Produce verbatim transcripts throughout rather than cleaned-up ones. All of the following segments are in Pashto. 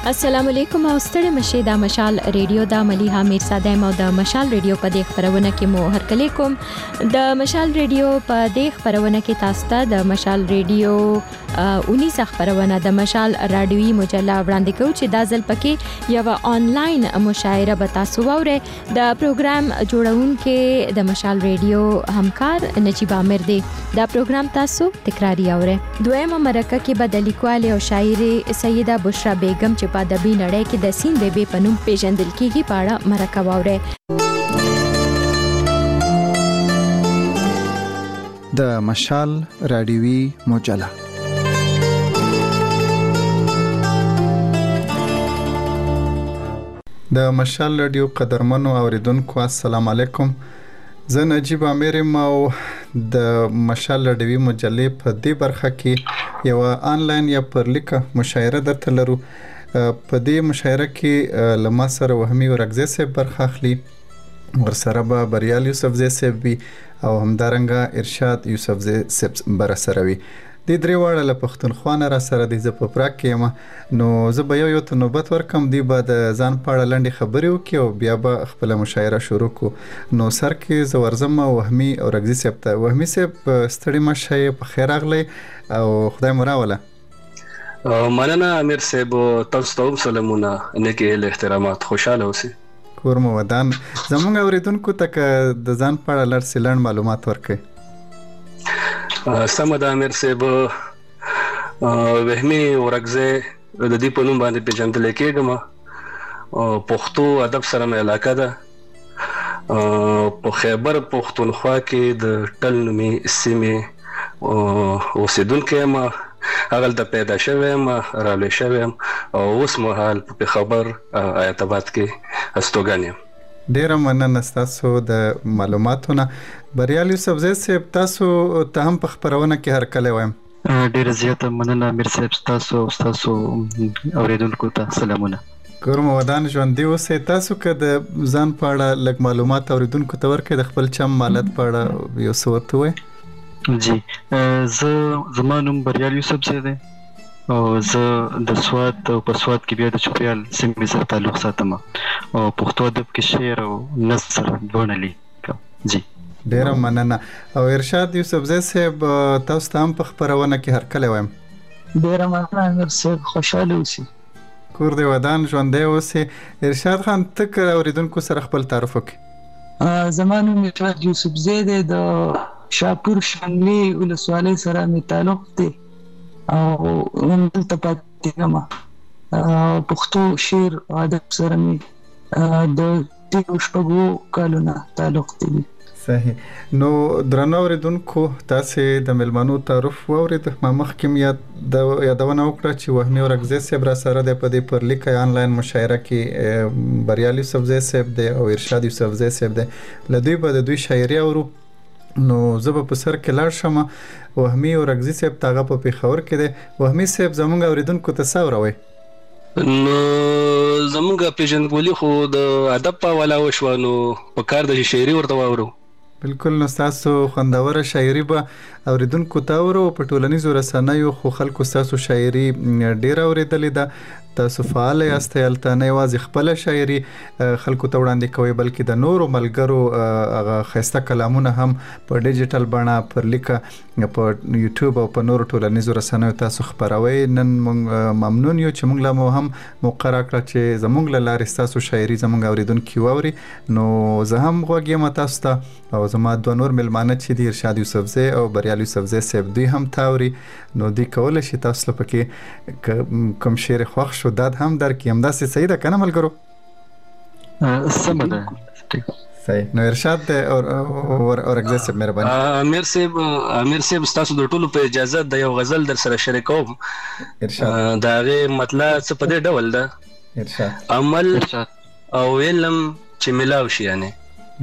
السلام علیکم او ستړي مشه د مشال ریډیو د مليحه میرزاده مو د مشال ریډیو په دې خبرونه کې مو هرکلی کوم د مشال ریډیو په دې خبرونه کې تاسو ته د مشال ریډیو اونیس خبرونه د مشال رادیوي مجله وړاندې کوي چې د ځل پکې یو آنلاین مشاعره به تاسو وره د پروګرام جوړونکو د مشال ریډیو همکار نجیب عامر دی دا پروګرام تاسو تکراری اوره دویمه مرکه کې به د لیکوال او شاعر سیده بشرا بیگم چې په ادبي نړۍ کې د سین بیبي په نوم پیژندل کیږي په اړه مرکه واوره. د مشال رادیوي مجله د مشال رادیو قدرمنو اوریدونکو السلام علیکم. زه نجیب عامر او د مشال رادیوي مجلې په دې برخه کې یو آنلاین یا پرلیکه مشاعره درته لرو. په دې مشاعره کې لما سره وهمي ورغزي صاحب برخه اخلي، ورسره به بریال یوسفزی صاحب وي او همدارنګه ارشاد یوسفزی صاحب بر سره وي. د درې واړه له پښتونخوا نه را سره د ز په پراک کې نو زه به یو یو ته نوبت ورکم دی به د ځان پاړه لنډي خبرې وکي او بیا به خپل مشاعره شروع کو. نو سر کې ز ورزم وهمي ورغزي صاحب ته. وهمي صاحب ستړي مشه په خیر اغلی او خدای مو راوله. مننه امیر صاحب، تاسو ته سلامونه، نیکه له احترامات، خوشاله اوسئ. کور مو ودان. زموږ اوریدونکو ته د ځان په اړه لړ سیلن معلومات ورکړئ. سم د امیر صاحب وهمي ورغزي د دې په نوم باندې پیژندل کېږم. پښتو ادب سره مې علاقه ده. په خیبر پښتونخوا کې د ټل نومي سیمې اوسیدونکی یم. هغه د پیدا شوم رالوی شوم او اوس مهال په خبر آیت آباد کې استوګن یم. ډیره مننه تاسو د معلوماتونه. بریال یوسفزی صاحب تاسو ته هم په خبرونه کې هر کله وایم. ډیره زیاته مننه امیر صاحب، تاسو تاسو اوریدونکو ته سلامونه. کورم ودان ژوندۍ اوسئ. تاسو که د ځان په اړه لږ معلومات اوریدونکو ته ورکړئ، د خپل چم مالت په اړه یو څه ورته ووایئ. جی زه زما نوم بریال یوسفزی دی او زه د سوات او په سوات کې بیا د چوپیال سیمې سره تعلق ساتم او پښتو ادب کې شعر او نثر دواړه لیکم. جی ډیره مننه. او ارشاد یوسفزی صاحب تاسو ته هم په خبرونه کې هر کله وایم. ډیره مننه امیر صاحب، خوشاله اوسئ. کور دی ودان ژوندۍ اوسئ. ارشاد خان ته که اوریدونکو سره خپل تعارف وکړئ. زما نوم ارشاد یوسفزی دی، د شاپور شنګلي ولسوالۍ سره می تعلق دی او دلته پاتې یم. پښتو شعر او ادب سره می د تیرو شپږو کلونو تعلق دی. صحیح. نو درنو اوریدونکو تاسو د ملمنو تعارف واورید. ما مخکې یاد د یادونه وکړه چې وهمي ورغزي صاحب را سره د په دې پرلیکه آنلاین مشاعره کې بریال یوسفزی صاحب دی او ارشاد یوسفزی صاحب دی. لدوی به د دوی شاعري اورو. نو زه به په سر کې لاړ شم. وهمي ورغزي صاحب تاغه په پیښور کې دی. وهمي صاحب زموږ اوریدونکو ته څه وروي؟ نو زموږ پیژندګلوي خو د ادب په حواله وشوه، نو په کار د شاعري ورته واورو. بالکل. نو تاسو خوندوره شاعري به اوریدونکو ته ورو. په ټولنیزو رسنیو خو خلکو تاسو شاعري ډیره اوریدلې ده. تاسو فعال یاست، هلته نه یوازې خپل شاعري خلکو ته وړاندې کوئ بلکې د نورو ملګرو هغه ښایسته کلامونه هم په ډیجیټل بڼه پرلیکه په یوټیوب او په نورو ټولنیزو رسنیو تاسو خپروئ. نن موږ ممنون یو چې موږ لا مو هم موقع راکړه چې زموږ له لارې تاسو شاعري زموږ اوریدونکي واوري. نو زه هم غوږ یم تاسو ته او زما دوه نور ملمانه چې دي ارشاد یوسفزی او بریال یوسفزی صاحب دوی هم تاوري. نو دوی کولی شي تاسو له پکې کوم شعر خوښ شو داد هم درکړي. همداسې صحیح ده که نه ملګرو؟ سمه ده. صحیح. نو ارشاد اورغزي صاحب مهرباني. امیر صاحب امیر صاحب تاسو د ټولو په اجازه د یو غزل در سره شریکوم. ارشاد. دا غي مطلب څه په دې ډول ده. ارشاد. عمل او علم چې ملاو شي، یعنی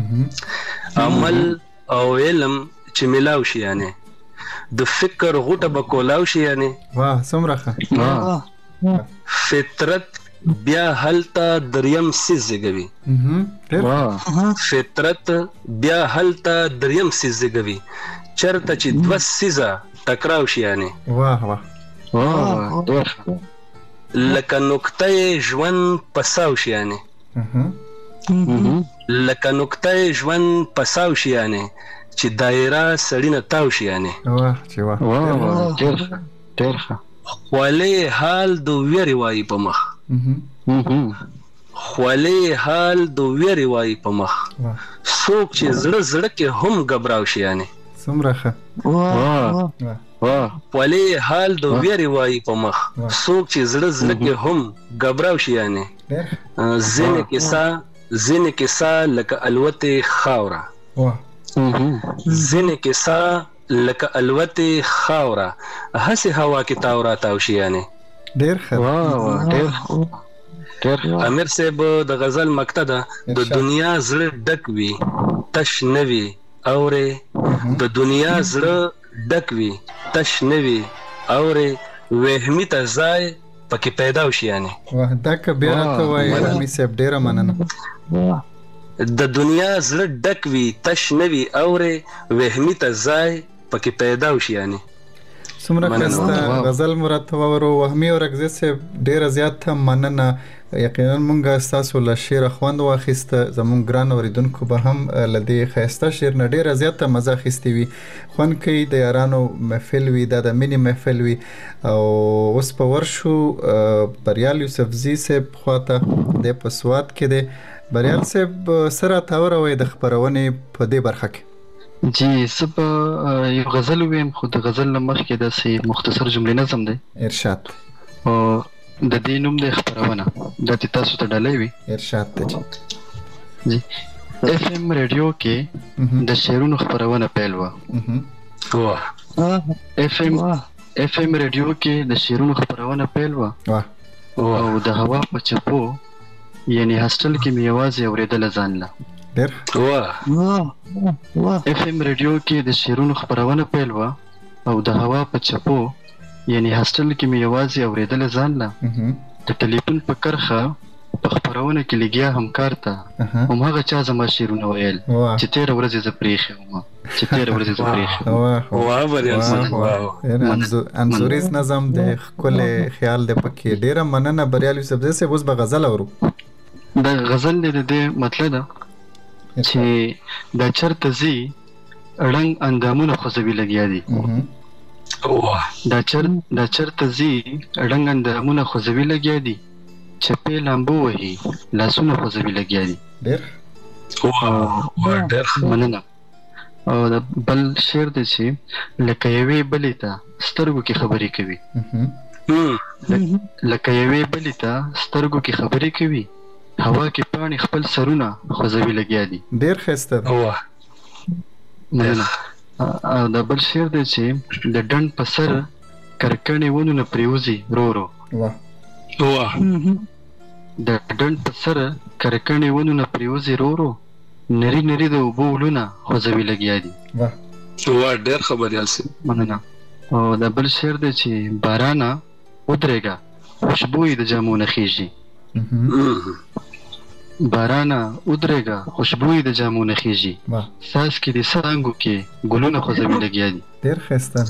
عمل او علم چې ملاو شي، یعنی د فکر غوټه به کولاو شي، یعنی واه څومره ښه. فطرت بیا هلته دریم سیز زیږوي. فطرت بیا هلته دریم سیز زیږوي، چرته چې دوه سیزه ټکراو شي، یعنی واه واه واه لکه نقطه ژوند په ساو شیانې لکه نقطه ژوند په ساو شیانې چې دایره سړی نه تاو شیانې واه چې واه واه ډېر ښه ډېر ښه خولې حال د ویرې وایي په مخ خولې حال د ویرې وایي په مخ څوک چې زړه زړه کې هم غبراو شیانې څومره ښه خولې حال د ویرې وایي په مخ څوک چې زړه زړه کې هم غبراو شیانې ځینې کیسه ځینې کیسه لکه الوتې خاوره ځینې کیسه لکه الوتې خاوره هسې هوا کې تاو را تاو شیانې ډېر ښه ډېر امیر صاحب د غزل مکته ده د دنیا زړه ډک وي تش نه وي اورې د دنیا زړه ډک وي تش نه وي اورې وهمي ته ځای پکې پیدا وشي یعنې واه دا که بیا راته وایي رحمي صاحب ډېره مننه د دنیا زړه ډک وي تش نه وي اورې وهمي ته ځای پکې پیدا وشي یعنې څومره ښایسته غزل مو راته واورو وهمي اورکزي صاحب ډېره زیاته مننه یقینا مونږ ستاسو له شعره خوند واخیسته زموږ ګران اورېدونکو به هم له دې ښایسته شعر نه ډېره زیاته مزه اخیستې وي خوند کوي د یارانو محفل وي دا د مینې محفل وي او اوس په ورشو بریال یوسفزي صاحب خواته دی په سوات کې دی بریال صاحب څه راته وروئ د خپرونې په دې برخه کې جی زه به یو غزل ووایم خو د غزل نه مخکې داسې مختصر جملې نظم دی ارشاد د دې نوم دی خپرونه دا چې تاسو ته ډالۍ وي ارشاد ته جی اف ام ریډیو کې د شعرونو خپرونه پیل وه اف ام اف ام ریډیو کې د شعرونو خپرونه پیل وه او د هوا په چپو یعنی هاسټل کې مې یوازې اورېدله ځان له ډېر اف ام ریډیو کې د شعرونو خپرونه پیل وه او د هوا په چپو یعنی هاسټل کې مې یوازې اورېدله ځان له د ټلیفون په کرښه په خپرونه کې لګیا همکار ته هماغه چا زما شعرونه ویل چې تېره ورځ زه پرېښې وم چې تېره ورځ زه پرېښې وم انځوریز نظم د ښکلی خیال دی پکې ډېره مننه بریال یوسفزي صاحب اوس به غزل اورو د غزل دی د دې مطلب ده چې دا چرته ځي ړنګ اندامونه خوځوي لګیا دي دا چر دا چرته ځي ړنګ اندامونه خوځوي لګیا دي چپې لامبو وهي لاسونه خوځوي لګیا دي ډېر ډېر مننه او د بل شعر دی چې لکه یوې بلې ته سترګو کې خبرې کوي لکه یوې بلې ته سترګو کې خبرې کوي هوا کې پاڼې خپل سرونه خوځوي لګیا دي ډېر ښایسته مننه او د بل شعر دی چې د ډنډ په سر کرکڼې ونو نه پرېوځي ورو ورو د ډنډ په سر کرکڼې ونو نه پرېوځي ورو ورو نري نري د اوبو ولونه خوځوي لګیا دي ډېر خبریال صاحب مننه او د بل شعر دی چې بارانه ودرېږه خوشبو یې د جامو نه خیږي بارانه ودرېږه خوشبو یې د جامو نه خیږي ساس کې د څانګو کې ګلونه خوځوي لګیا دي ډېر ښایسته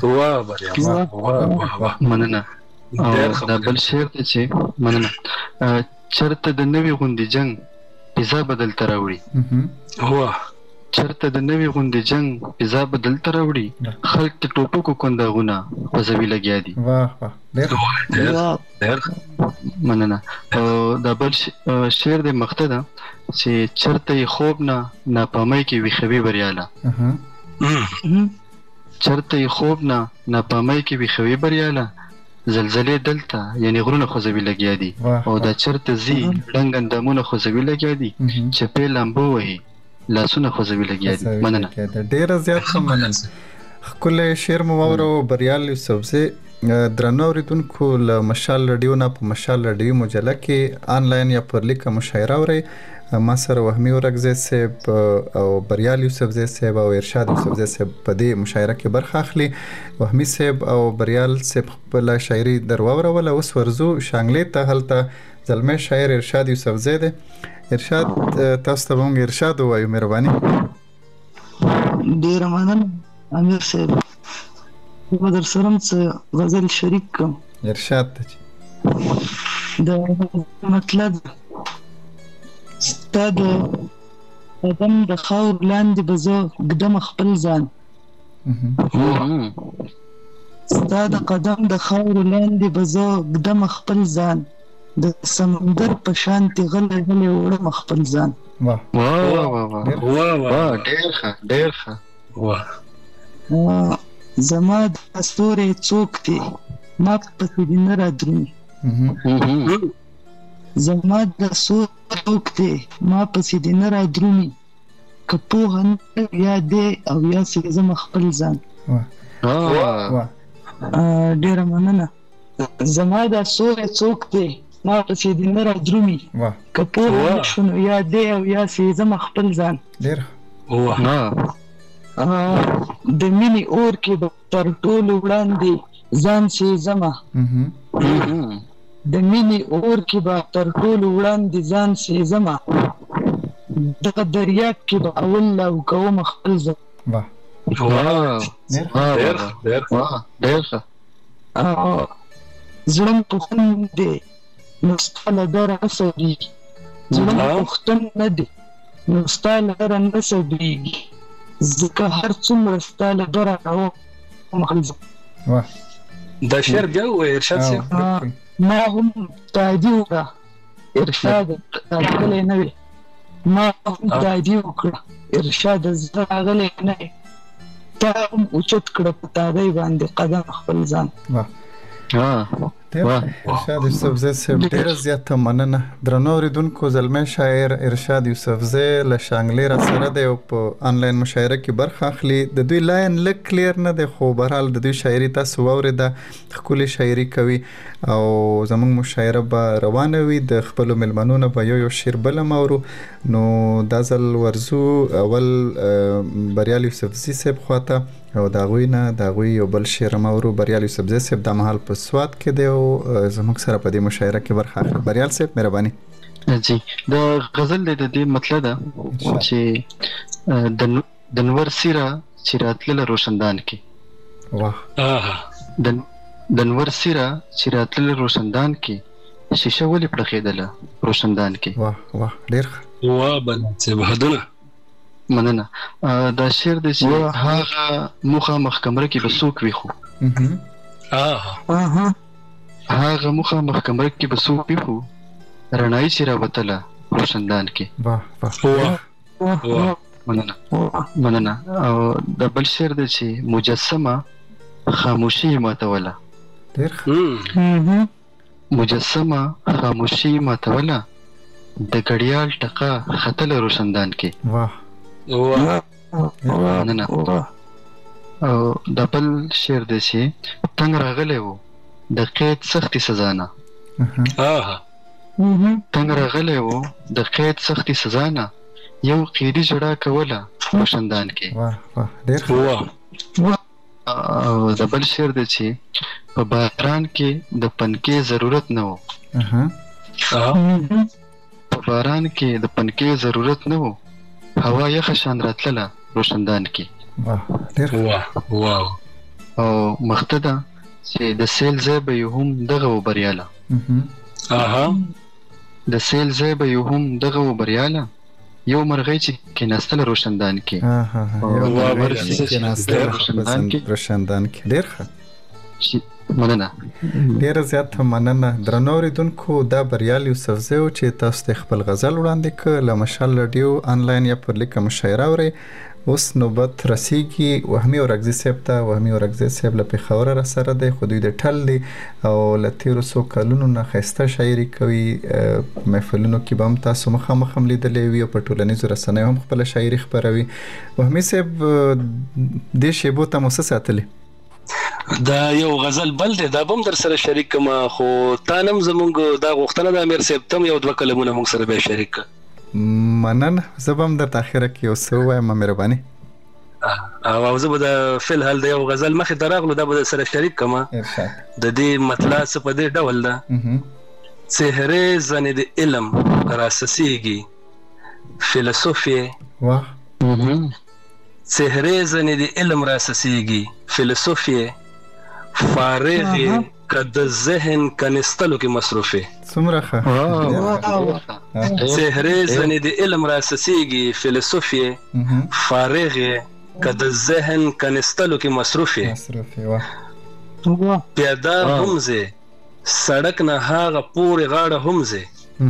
مننه او دا بل شعر دی چې مننه چرته د نوي غوندې جنګ فضا بدل ته راوړي چرته د نوي غوندې جنګ فضا بدل ته راوړي خلک د ټوپکو کنداغونه خوځوي لګیا دي مننه او دا بل شعر دی مخته ده چې چرته یې خوب نه ناپامۍ کې ویښوي بریاله چرته یې خوب نه ناپامۍ کې ویښوي بریاله زلزلې دلته یعنی غرونه خوځوي لګیا دي او دا چرته ځي ړنګ اندامونه خوځوي لګیا دي چپې لامبو وهي لاسونه خوځوي لګیا دي مننه ډېره زیاته مننه ښکلی شعر مو واورو بریال یوسفزي درنو اورېدونکو له مشال راډیو نه په مشال راډیو مجله کې آنلاین یا پر لیکه مشاعره اورئ ما سره وهمي اورکزی صاحب او بریال یوسفزي صاحب او ارشاد یوسفزي صاحب په دې مشاعره کې برخه اخلي وهمي صاحب او بریال صاحب خپله شاعري در واوروله اوس ورځو شانګلې ته هلته زلمی شاعر ارشاد یوسفزي دی ارشاد تاسو ته به مونږ ارشاد ووایو مهرباني ډېره مننه امیر صاحب زه به در سره هم څه غزل شریک کړم ارشاد ته د مطلب ستا د قدم د خاور لاندې به زه ږدم خپل ځان ستا د قدم د خاور لاندې به زه ږدم خپل ځان د سمندر په شانتې غلی غلی وړم خپل ځان واه واه واه واه ډېر ښه ډېر ښه زما د ستوري څوک دی ما پسې دې نه رادرومي زما د ستوري څوک دی ما پسې دې نه رادرومي که پوهه نه یا دی او یا سې زما خپل ځان ډېره مننه زما د ستوري څوک دی ما پسې دې نه رادرومي که پوهه نه شو نو یا دی او یا سې زما خپل ځان ډېر د مینې اور کې به تر ټولو وړاندې ځان سې زما د مینې اور کې به تر ټولو وړاندې ځان سې زما دغه دریاب کې به اول لاو کوم خپل ځان زړه مې پوښتن دی نو ستا له دره نه صبرېږي زړه مې پوښتن نه دی نو ستا له دره نه صبرېږي ځکه هر څومره ستا له دره راوم خپل ځان دا شعر بیا ووایه ارشاد صاحب ما هم تادي وکړه ارشاد راغلی نه وي ما هم تادي وکړه ارشاد زه راغلی نه وي تا هم اوچت کړه په تادۍ باندې قدم خپل ځان ارشاد یوسفزی صاحب ډېره زیاته مننه. درنو اورېدونکو زلمی شاعر ارشاد یوسفزی له شانګلې را سره دی او په آنلاین مشاعره کې برخه اخلي. د دوی لاین لږ کلیر نه دی خو بهرحال د دوی شاعري تاسو واورېده ښکلې شاعري کوي او زموږ مشاعره به روانه وي. د خپلو مېلمنو نه به یو یو شعر بل هم اورو. نو دا ځل ورځو اول بریال یوسفزي صاحب خواته او د هغوی نه د هغوی یو بل شعر هم اورو. بریال یوسفزي صاحب دا مهال په سوات کې دی او زموږ سره په دې مشاعره کې برخه اخلي. بریال صاحب مهرباني. جی د غزل د دې مطلب ده چې د نور سیره چې راتلله روشندان کې واه د نور سیره چې راتلله روشندان کې شیشه ولې پړخېدله روشندان کې واه واه ډېر ښه واه بل بهدونه مننه. دا شعر دی چې هغه مخامخ کمره کې به څوک وي خو هغه مخامخ کمره کې به څوک وي خو رڼایي چې راوتله روشندان کې واه واه مننه مننه. او د بل شعر دی چې مجسمه خاموشي ماتوله ډېر ښه مجسمه خاموشي ماتوله د ګړیال ټقه ختله روشندان کې واه مننه. او د بل شعر دی چې تنګ راغلی و د قید سختي سزا نه تنګ راغلی و د قید سختي سزا نه یو قیدي جوړه کوله روشندان کې واه واه ډېر ښه. او د بل شعر دی چې په باران کې د پنکې ضرورت نه و په باران کې د پنکې ضرورت نه و هوا یخه شان راتلله روشندان کې واه ډېر واه واه او مخته ده چې د سیل ځای به یو هم دغه و بریاله د سیل ځای به یو هم دغه و بریاله یو مرغۍ چې کېناستله روشندان کې روشندان کې ډېر ښه مننه. ډېره زیاته مننه. درنو اورېدونکو دا بریال یوسفزی و چې تاسو ته خپل غزل وړاندې کړ له مشال رادیو آنلاین یا پر لیکه مشاعره اورئ. اوس نوبت رسیږي وهمي اورکزي صاحب ته. وهمي اورکزي صاحب له پېښوره را سره دی خو دوی د ټل دی او له تېرو څو کلونو نه ښایسته شاعري کوي. محفلونو کې به هم تاسو مخامخ هم لیدلی وي او په ټولنیزو رسنیو هم خپله شاعري خپروي. وهمي صاحب دې شیبو ته مو څه ساتلي؟ دا یو غزل بل دی دا به هم در سره شریک کړم خو تا نه هم زموږ دا غوښتنه ده امیر صاحب ته هم یو دوه کلمونه موږ سره بیا شریک کړه. مننه. زه به هم درته اخره کې یو څه ووایم مهرباني. او زه به د فی الحال د یو غزل مخې ته راغلو دا به در سره شریک کړم. د دې مطلب څه په دې ډول ده څهرې زنې د علم راسسیږي فیلسوفي واه څهرې زنې د علم راسسیږي فیلسوفي فارغ که د ذهن کنستلو کې مصروفه څومره ښه سحرې زنې د علم راسسیږي فلسفي فارغ که د ذهن کنستلو کې مصروفه مصروفه واه پیاده هم زه سړک نه هاغه پورې غاړه هم زه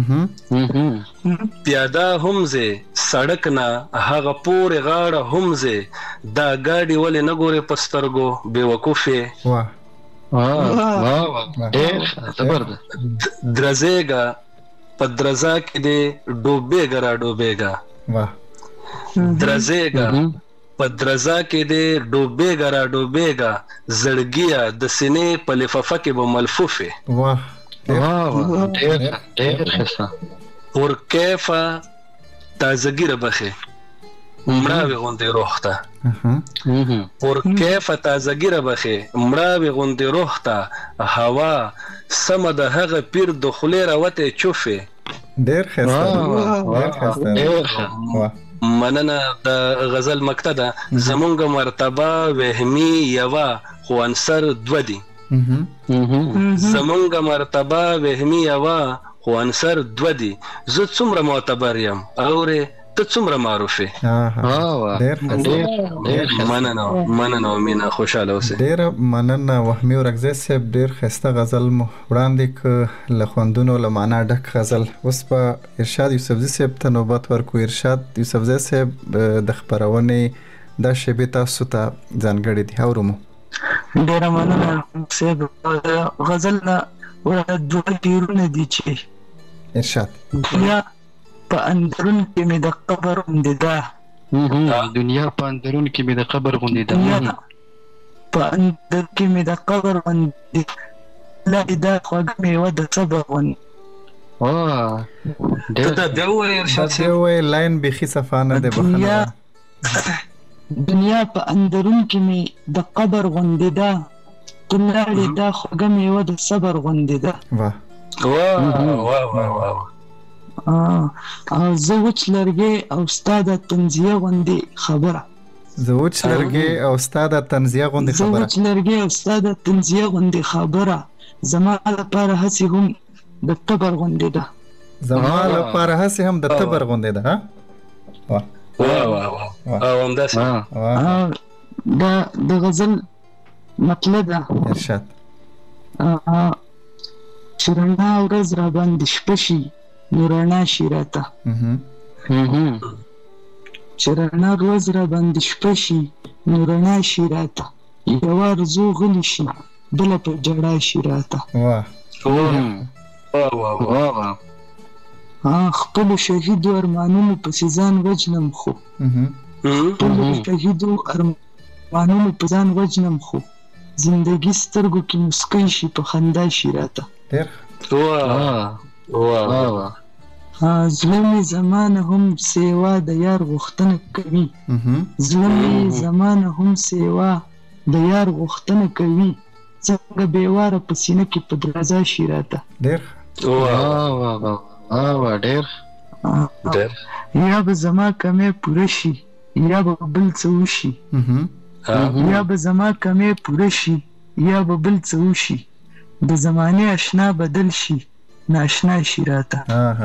پیاده هم زه سړک نه هاغه پورې غاړه هم زه دا ګاډي ولې نه ګورې په سترګو بې وقوفې واه درزېږه په درزا کې دې ډوبېږه را ډوبېږه درزېږه په درزا کې دې ډوبېږه را ډوبېږه زړګیه د سینې په لفافه کې به ملفوفې واه ډېر ډېر ښه پر کیفه تازګي ربخې مړاوي غوندې روح ته پر کیفه تازګي ربخې مړاوي غوندې روح ته هوا سمه د هغه پیر د خولې راوتې چوفې ډېر ښایسته ډېر ښایسته واه مننه د غزل مکته ده زمونږ مرتبه وهمي یوه خو عنصر دوه دي زمونږ مرتبه وهمي یوه خو عنصر دوه دي زه څومره معتبر یم اورې ته څومره معروف یې مننه مننه مینه خوشحاله اوسې ډېره مننه وهمي ورکزی صاحب ډېر ښایسته غزل مو وړاندې که له خوندونو له معنا ډک غزل اوس به ارشاد یوسفزي صاحب ته نوبت ورکو ارشاد یوسفزي صاحب د خپرونې دا شیبې تاسو ته ځانګړې دي اورو مو ډېره مننه صاحب غزل نه دوه ډېرونه دي چې ارشاد دنیا په اندرون کې مې د قبر غوندې ده دنیا په اندرون کې مې د قبر غوندې ده په اندر کې مې د قبر غوندې لا دا خوږه میوه د صبر غوندې ته دا بیا ووایې ارشاد صاحب وایي لاین بیخي صفا نه دی بخښنه دنیا په اندرون کې مې د قبر غوندې ده ته لاړې دا خوږه میوه د صبر غوندې ده واه واه واه واه او زه وچ لرګی او ستا د تنزیه غوندې خبره زه وچ لرګی او ستا د تنزیه غوندې زه خبره وچ لرګی او ستا د تنزیه غوندې خبره زما لپاره هسې هم د تبر غوندې ده زما لپاره هسې هم د تبر غوندې ده ها واه واه واه او همداسې دا د غزل مطلب ده ارشاد چې رڼا ورځ را باندې شپه شي نو رڼا شي راته چې رڼا ورځ را باندې شپه شي نو رڼا شي راته یوه ارزو غلی شي بله په جړا شي راته واه واه واه خپلو شهیدو ارمانونو پسې ځان وجنم خو خپلو شهیدو ارمانونو په ځان وجنم خو زندګي سترګو کې مسکی شي په خندا شي راته واه واه زړه مې زمانه هم سیوا د یار غوښتنه کوي زړه مې زمانه هم سیوا د یار غوښتنه کوي څنګه بېواره په سینه کې په درزا شي راته ډېر ډېر یا به زما کمې پوره شي یا به بل څه وشي یا به زما کمې پوره شي یا به بل څه وشي د زمانې اشنا بدل شي ناشنا شي راته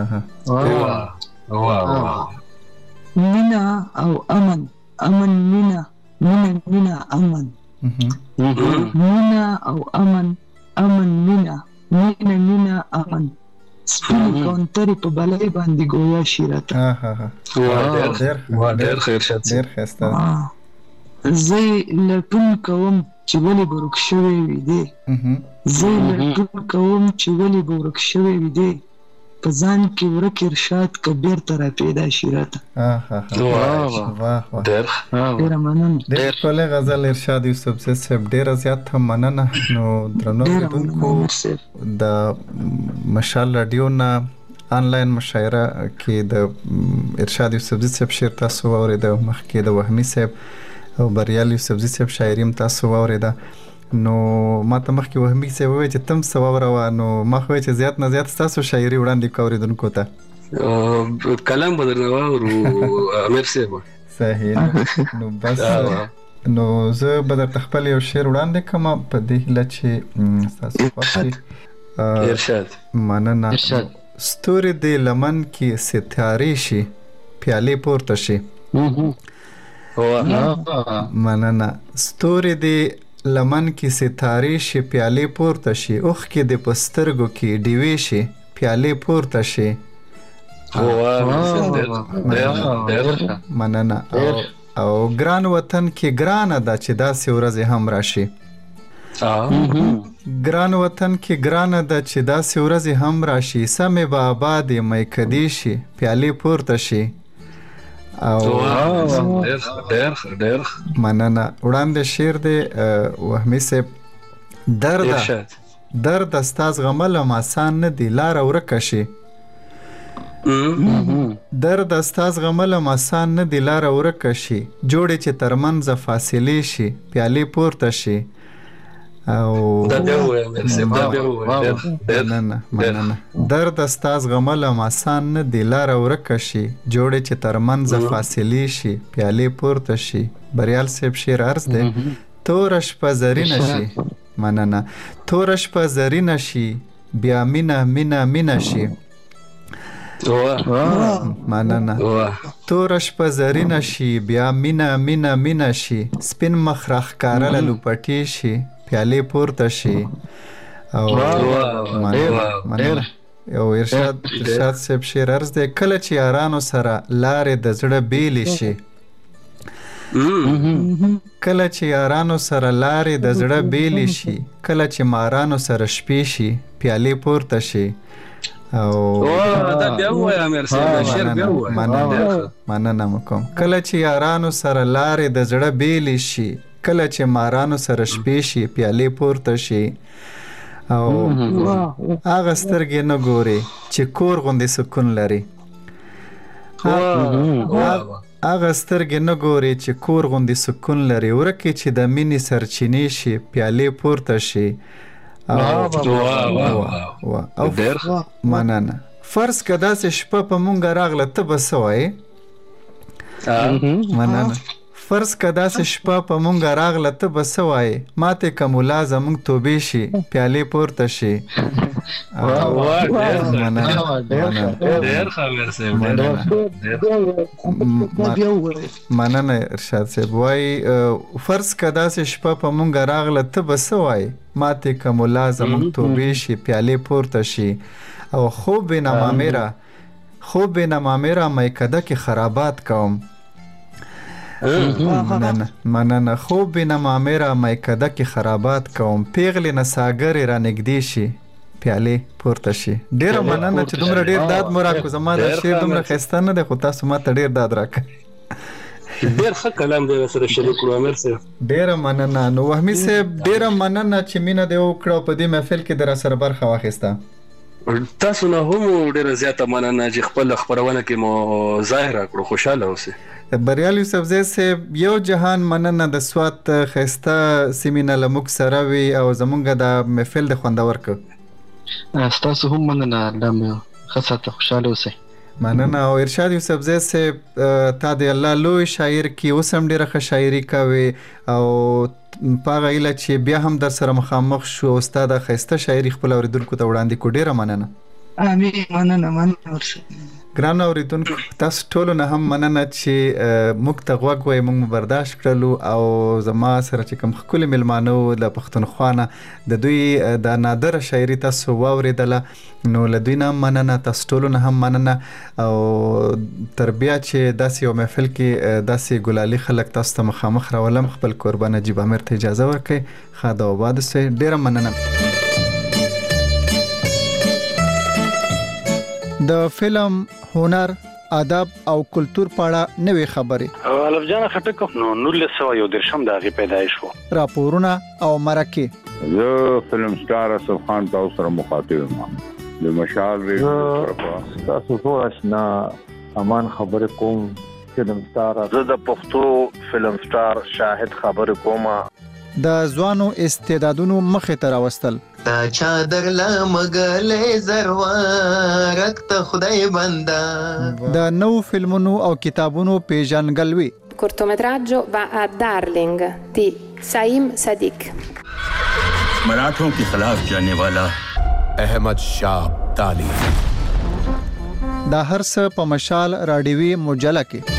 مینه او امن امن مینه مینه مینه امن مینه او امن امن مینه مینه مینه امن سپینې کونترې په بلای باندې ګویا شي راته ډېر ښه ارشاد ډېر ښایسته زه لټون کوم چې ولې به ورک شوی وي دی زه لټون کوم چې ولې به ورک شوی وي دی په ځان کې ورک ارشاد که بیرته را پیدا شي راته ډېره مننه ډېر ښکلی غزل ارشاد یوسفزي صاحب ډېره زیاته مننه نو درنو اورېدونکو د مشال راډیو نه آنلاین مشاعره کې د ارشاد یوسفزي صاحب شعر تاسو واورېده مخکې د وهمي صاحب او بریال یوسفزي صاحب شاعري هم تاسو واورېده نو ما ته مخکې وهمي صاحب وویل چې تم څه واوروه نو ما خو ویل چې زیات نه زیات ستاسو شاعري وړاندې کړه اورېدونکو ته کلام به درنه واورو امیر صاحب صحیح نو بس نو زه به درته خپل یو شعر وړاندې کوم په دې هیله چې ستاسو خوښ شي. ارشاد. مننه. ارشاد. ستوري دې لمن کې ستارې شي پیالې پورته شي. مننه. ستوري دې لمن کې ستارې شي پیالې پورته شي، اوښکې دې په سترګو کې ډیوې شي پیالې پورته شي. مننه. او ګران وطن کې ګرانه ده چې داسې ورځې هم راشي. ګران وطن کې ګرانه ده چې داسې ورځې هم راشي، سمې به آبادې میکدې شي پیالې پورته شي. او مننه. وړاندې شعر دی وهمي صاحب. درده درده ستا زغملم آسان نه دي لاره ورکه شي. درد ستا زغملم آسان نه دي لاره ورکه شي، جوړې چې تر منځه فاصلې شي پیالې پورته شي. او مننه. مننه. درد ستا زغملم آسان نه دي لاره ورکه شي، جوړې چې تر منځه فاصلې شي پیالې پورته شي. بریال صاحب شعر عرض دی. توره شپه زرینه شي. مننه. توره شپه زرینه شي بیا مینه مینه مینه شي. مننه. توره شپه زرینه شي بیا مینه مینه مینه شي، سپین مخ راښکاره لوپټې شي پیالې پورته شي. او مننه. او ارشاد ارشاد صاحب شعر عرض دی. کله چې یارانو سره لارې د زړه بیلې شي، کله چې یارانو سره لارې د زړه بیلې شي، کله چې مارانو سره شپې شي پیالې پورته شي. او مننه مکوم. کله چې یارانو سره لارې د زړه بیلې شي، کله چې مارانو سره شپې شي پیالې پورته شي. او هغه سترګې نه ګوري چې کور غوندې سکون لري. هغه سترګې نه ګوري چې کور غوندې سکون لري، ورکې چې د مینې سرچینې شي پیالې پورته شي. او مننه. فرض که داسې شپه په مونږه راغله ته به څه وایې؟ مننه. فرض که داسې شپه په مونږه راغله ته به څه وایې؟ ماتې که ملا زمونږ توبې شي پیالې پورته شي. مننه. ارشاد صاحب وایي فرض که داسې شپه په مونږه راغله ته به څه وایې؟ ماتې که ملا زمونږ توبې شي پیالې پورته شي. او خوب بینما میرا خوب بینما میرا میکده کې خرابات کوم. مننه. مننه. خوب بینما میرا میکده کې خرابات کوم، پیغلې نڅاګرې را نږدې شي پیالې پورته شي. ډیره مننه چې دومره ډیر داد مو راکړو. زما دا شعر دومره ښایسته نه دی خو تاسو ماته ډیر داد راکړئ. ډیر ښه کلام دی سره شریک کړو امیر صاحب. ډیره مننه. نو وهمي صاحب ډیره مننه چې مینه دې وکړه په دې محفل کې در سره برخه واخیسته. تاسو نه هم ډیره زیاته مننه چې خپل خبرونه کې مو ظاهر کړو. خوشاله اوسئ. بریال یوسفزی صاحب یو جهان مننه د سوات ښایسته سیمې نه له موږ سره وي او زمونږ د محفل د خوندور کړ. ستاسو هم مننه. ښه ساته خوشاله اوسئ. مننه. او ارشاد یوسفزی صاحب تا د الله لوی شاعر کې اوس هم ډېره ښه شاعري کوي او په هغه هیله چې بیا هم در سره مخامخ شو او ستا د ښایسته شاعري خپل اورېدونکو ته وړاندې کړو. ډېره مننه. امین. مننه. مننه. ګران اوریدونکو تاسو ټولو نه هم مننه چې موږ ته غوږ وای، موږ برداشت کړلو او زما سره چې کوم ښکلي میلمانه وو له پښتونخوا نه د دوی د نادره شاعري تاسو واورېدله، نو له دوی نه هم مننه، تاسو ټولو نه هم مننه. او تر بیا چې داسې یو محفل کې داسې ګلالي خلک تاسو ته مخامخ راولم، خپل کوربه نجیب امیر ته اجازه ورکړئ. ښاد او آباد اوسئ. ډېره مننه. د فلم، هنر، ادب او کلتور په اړه نوې خبرې. الف جان خټک نو نولس سوه یو دېرشم د هغې پیدایش و. راپورونه او مرکې. زه فلم سټار اسف خان تاسو سره مخاطب یم. د مشال ریډیو تاسو ټول آشنا امان خبرې کوم. فلم سټار زه د پښتو فلم سټار شاهد خبرې کوم. د ځوانو استعدادونو مخې ته راوستل. تا چادر لمګلې زروارک ته خدای بندا. د نو فلمونو او کتابونو پیژنګلوي. cortometraggio va a Darling di Saim Sadiq. मराठों के खिलाफ जाने वाला अहमद शाह अब्दाली। دا هر څه په مشال راډیوي مجله کې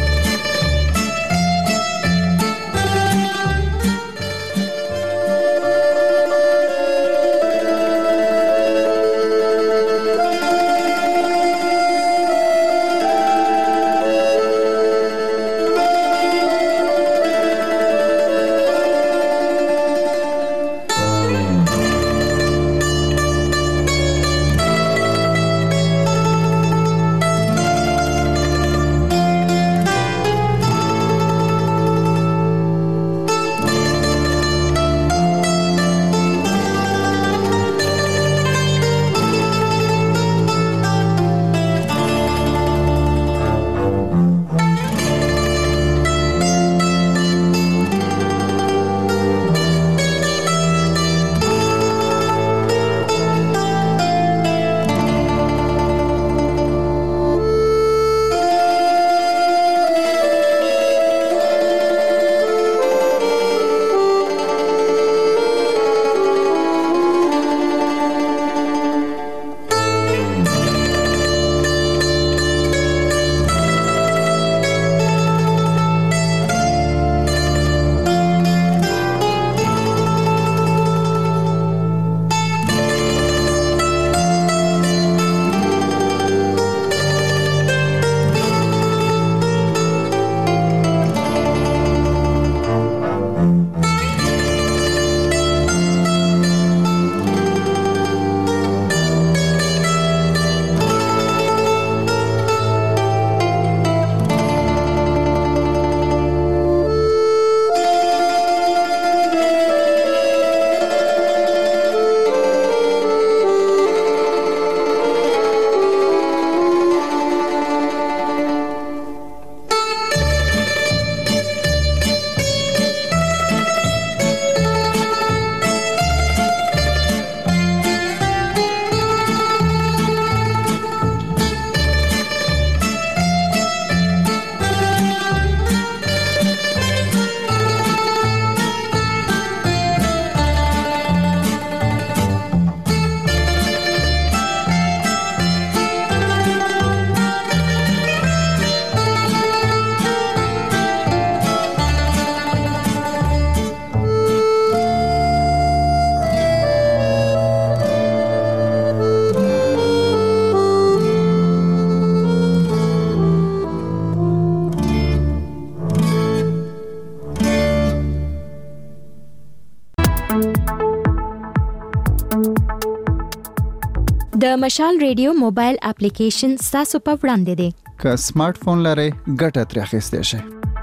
د مشال ریډیو موبایل اپلیکیشن تاسو په وړاندې دی. که سمارټ فون لرئ ګټه ترې اخیستی شئ.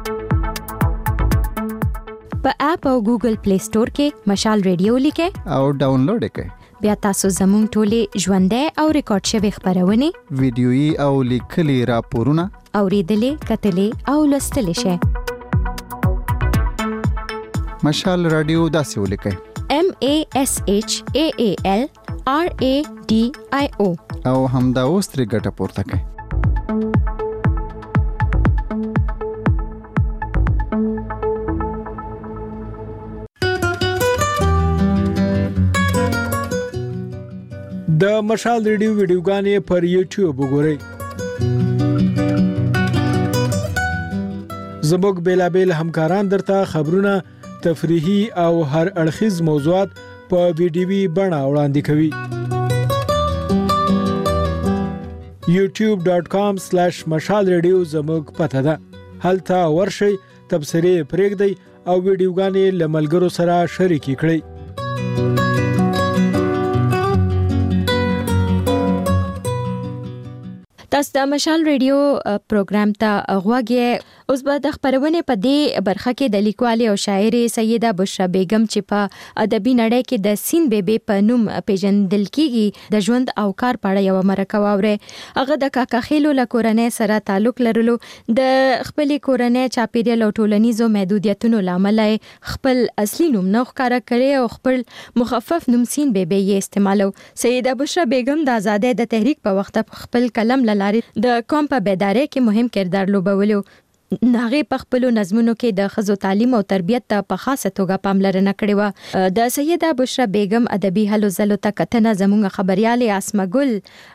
په اپ او ګوګل پلی سٹور کې مشال ریډیو لیکئ او ډاونلوډ یې کړئ. بیا تاسو زموږ ټولې ژوندۍ او ریکارډ شوي خپرونې، ویډیويي او لیکلي راپورونه اوریدلې، کتلې او لوستلی شئ. مشال رادیو داسې ولیکئ: M A S H A A L R A D I O او همدا اوس ترې ګټه پورته کړئ. د مشال ریډیو ویډیوګانې پر یوټیوب وګورئ. زموږ بیلابیل همکاران درته خبرونه، تفریحي او هر اړخیز موضوعات په ویډیوي بڼه وړاندې کوي. یوټیوب ډاٹ کام سلیش مشال ریډیو زموږ پته ده. هلته ورشئ، تبصرې پرېږدئ او ویډیوګانې له ملګرو سره شریکې کړئ. تاسو د مشال ریډیو پروګرام ته غوږ یې. اوس به د خپرونې په دې برخه کې د لیکوالې او شاعرې سیده بشرا بیگم چې په ادبي نړۍ کې د سین بیبي په نوم پیژندل کیږي د ژوند او کار په اړه یو مرکه واوري. هغه د کاکا خېلو له کورنۍ سره تعلق لرلو، د خپلې کورنۍ چاپیریال او ټولنیزو محدودیتونو لامل خپل اصلي نوم نه ښکاره کړي او خپل مخفف نوم سین بیبي یې استعمالو. سیده بشرا بیگم د آزادۍ د تحریک په وخت خپل کلم لاري د قوم په بیدارۍ کې مهم کردار لوبولو. ناغه په خپل نظمونو کې د خزو تعلیم او تربیت ته په خاصه توګه پاملرنه کړې و. د سیده بشرا بیگم ادبي هلو زلو ته کتنه زموږ خبريالي اسمه ګل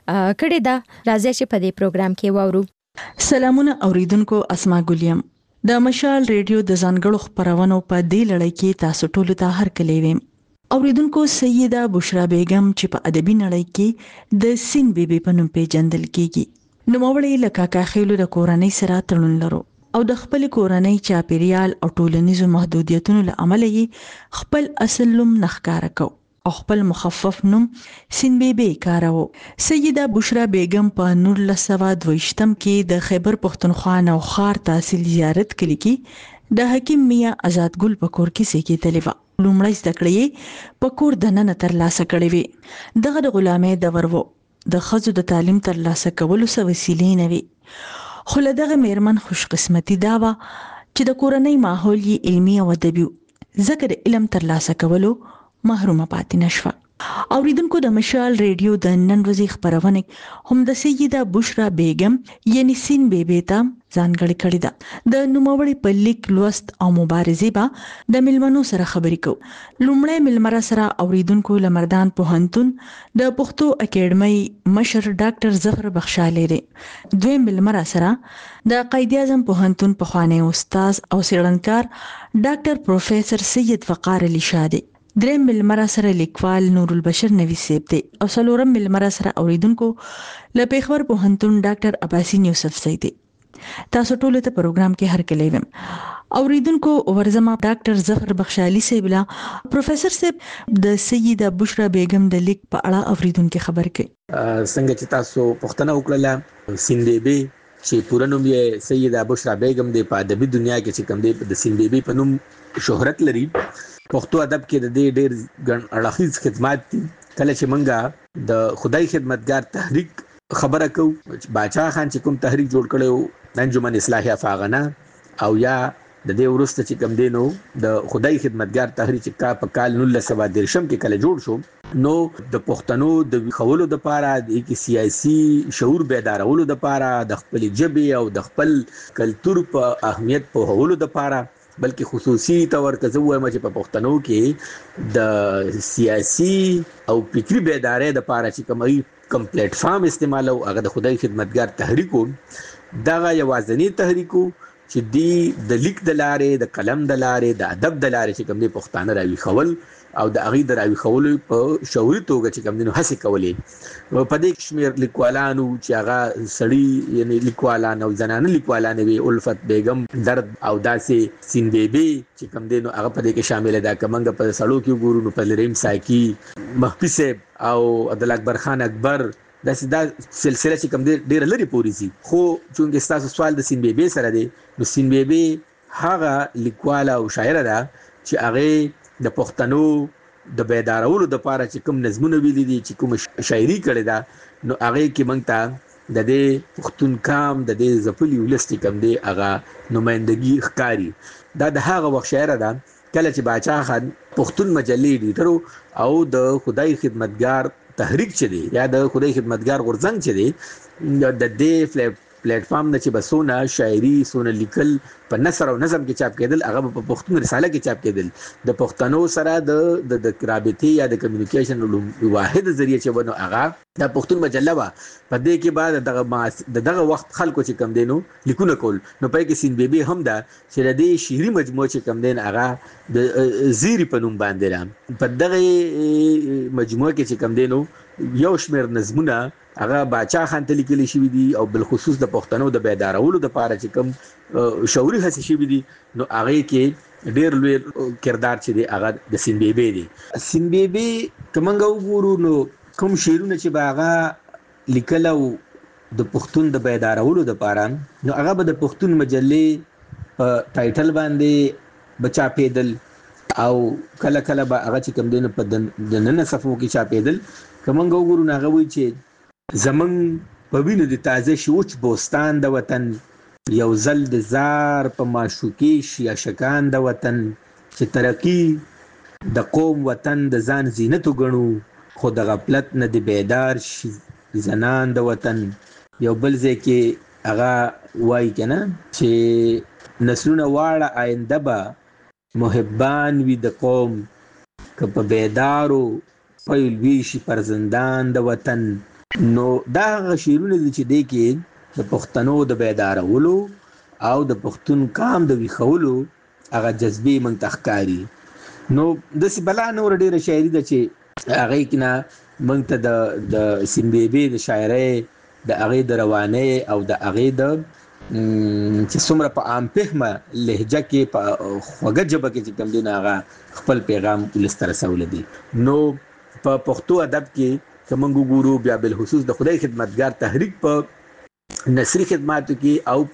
کړې ده. راځي چې په دې پروګرام کې وورو. سلامونه اوریدونکو، اسمه ګل یم. د مشال ریډیو د ځانګړو خبرونو په دې لړۍ کې تاسو ټول ته هرکلی ویم. اوریدونکو، سیده بشرا بیگم چې په ادبي نړۍ کې د سین بیبي په نوم پیژندل کیږي، نوموړې له کاکا خیلو د کورنۍ سره تړون لرو او د خپل کورنۍ چاپیریال او ټولنیزو محدودیتونو له امله یې خپل اصل نوم نخکاره کو او خپل مخفف نوم سین بیبي کارو. سیده بشرا بیگم په نولس سوه دویشتم کې د خیبر پښتونخوا نوښار تحصیل زیارت کلی کې د حکیم میا آزاد ګل په کور کې زیږېدلې وه. لومړی زده کړې یې په کور دننه ترلاسه کړې وې. دغه د غلامۍ دور و، د ښځو د تعلیم ترلاسه کولو څه وسیلې نه وې، خو له دغه میرمن خوش قسمتي دا وه چې د کورنۍ ماحول یې علمي او ادبي و، ځکه د علم ترلاسه کولو محرومه پاتې نشوه. اوریدونکو، د مشال ریډیو د نن ورځې خبرونه هم د سیده بشرا بیگم یعنی سین بیبي ته ځانګړې کړې ده. د نوموړې په لیک، لوست او مبارزې به د ملمنو سره خبرې کوو. لومړی ملمره سره اوریدونکو لمردان پوهنتون د پښتو اکیډمۍ مشر ډاکټر ظفر بخشالی دی. دویم ملمره سره د قائد اعظم پوهنتون پخوانی استاد او څېړنکار ډاکټر پروفیسر سید وقار علي شاه دی. دریم ملمره سره لیکوال نور البشر نوی سیب دی او څلورم ملمره سره اوریدونکو له پېښور پوهنتون ډاکټر عباسین یوسف زئی دی. تاسو ټول ته پروګرام کې هرکلی ویم. اوریدونکو، ورزما ډاکټر ظفر بخشالی صاحب لا پروفیسر صاحب د سیده بشرا بیگم د لیک په اړه اوریدونکو خبر کړي. څنګه چې تاسو پوښتنه وکړه، سین بیبي چې پوره نوم یې سیده بشرا بیگم دی، په ادبي دنیا کې چې کوم دی د سین بیبي په نوم شهرت لري. پښتو ادب کې د دې ډېر ګڼ اړخیز خدمات دي. کله چې منګه د خدای خدمتګار تحریک خبره کوو، باچا خان چې کوم تحریک جوړ کړی انجمن اصلاح افاغنه او یا د دې وروسته چې کوم دی نو د خدای خدمتګار تحریک کا په کال نولس سوه دېرشم کې کله جوړ شو، نو د پښتنو د ویښولو دپاره د کې سیاسي شعور بیدارولو دپاره د خپل ژبې او د خپل کلتور په اهمیت پوهولو دپاره، بلکې خصوصي طور که زه ووایم چې په پښتنو کې د سیاسي او فکري بیدارۍ دپاره چې کوم کوم پلیټ فارم استعمالو، هغه د خدای خدمتګار تحریک و. دغه یوازینی تحریک و چې دی د لیک د لارې، د قلم د لارې، د ادب د لارې چې کوم دی پښتانه راویښول او د هغې د راویښولو په شعوري توګه چې کوم دی نو هڅې کولې. په دې شمېر لیکوالانو چې هغه سړي یعنې لیکوالان او زنانه لیکوالانې وي، الفت بیگم، درد او داسې سین بیبي چې کوم دی نو هغه په دې کې شامله ده. که موږ په سړو کې وګورو نو په رحیم ساقي، مخفي صاحب او عبدالله اکبر خان اکبر، داسې دا سلسله چې کوم دی ډېره لرې پورې ځي. خو چونکې ستاسو سوال د سین بیبي سره دی، نو سین بیبي هغه لیکواله او شاعره ده چې هغې د پښتنو د بیدارولو دپاره چې کوم نظمونه ویلي دي، چې کوم شاعري کړې ده، نو هغې کې موږ ته د دې پښتون قام د دې ځپلي ولس چې کوم دی هغه نمایندګي ښکاري. دا د هغه وخت شاعره ده کله چې باچا خان پښتون مجلې ایډیټر او د خدای خدمتګار تحریک چې دی یا د خدای خدمتګار غورځنګ چې دی د دې پلیټ فارم نه چې به څونه شاعري، څونه لیکل په نثر او نظم کې چاپ کېدل، هغه په پښتون رساله کې چاپ کېدل. د پښتنو سره د د رابطې یا د کمیونیکیشن واحد ذریعه چې ونه هغه د پښتون مجله وه. په دې کې بعد دغه د دغه وخت خلکو چې کم دی نو لیکونه کول، نو پای کې سین بیبي هم ده چې د دې شعري مجموعه چې کم دی هغه د زیري په نوم باندې ده. په دغه مجموعه کې چې کم دی نو یو شمېر نظمونه هغه باچا خان ته لیکلي شوي دي او بالخصوص د پښتنو د بیدارولو دپاره چې کوم شعوري هڅې شوي دي، نو هغې کې ډېر لوی کردار چې دی هغه د سین بیبي دی. سین بیبي که موږ وګورو نو کوم شعرونه چې به هغه لیکل او د پښتون د بیدارولو دپاره، نو هغه به د پښتون مجلې په ټایټل باندې به چاپېدل او کله کله به هغه چې کوم دی نو په دننه صفحو کې چاپېدل. که موږ وګورو نو هغه وایي چې زمونږ په وینو د تازه شوچ بوستان د وطن، یو ځل د زار په معشوقې شي عاشقان د وطن، چې ترقي د قوم وطن د ځان زینت وګڼو، خو د غفلت نه د بیدار شي زنان د وطن. یو بل ځای کې هغه وایي کنه چې نسلونه واړه آینده به محبان وي د قوم که په بیدارو پیل ویشي پر زندان د وطن. نو دا هغه شعرونه دي چې دی کې د پښتنو د بیدارولو او د پښتون قام د ویښولو هغه جذبې موږ ته ښکاري. نو داسې بلا نور ډېره شاعري ده چې هغې کې نه موږ ته د د سیمبیبې د شاعرۍ د هغې د روانۍ او د هغې د چې څومره په عام فهمه لهجه کې په خوږه ژبه کې چې کوم دی نو هغه خپل پیغام ولس ته رسولی دی. نو په پښتو ادب کې که موږ وګورو بیا بالخصوص د خدای خدمتګار تحریک په نثري خدماتو کې او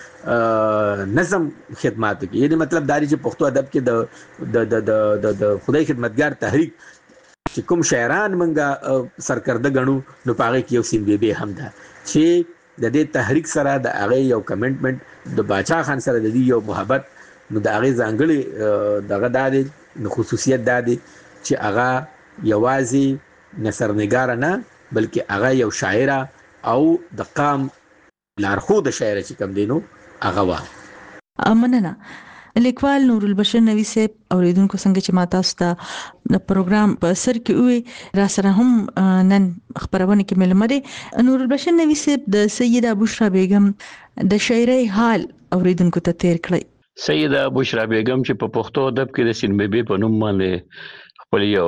په نظم خدماتو کې، یعنی مطلب دا دی چې پښتو ادب کې د د د خدای خدمتګار تحریک چې کوم شاعران موږ سرکرده ګڼو نو په هغې کې یو سیمبیبې هم ده چې د دې تحریک سره د هغې یو کمنټمنټ د باچا خان سره د دې یو محبت نو د هغې ځانګړې دغه دا دی نو خصوصیت دا دی چې هغه یوازې نثرنګاره نه بلکې هغه یو شاعره او د قام لارښوده شاعره چې کوم دی نو هغه وه. مننه. لیکوال نور البشر نوی صاحب اوریدونکو څنګه چې ما تاسو ته د پروګرام په سر کې وي را سره هم نن خبرونه کې ملمه دي. نور البشر نوی صاحب د سیده بشرا بیگم د شاعرۍ حال اوریدونکو ته تیر کړی. سیده بشرا بیگم چې په پښتو ادب کې د سینبیبي په نوم باندې خپل یو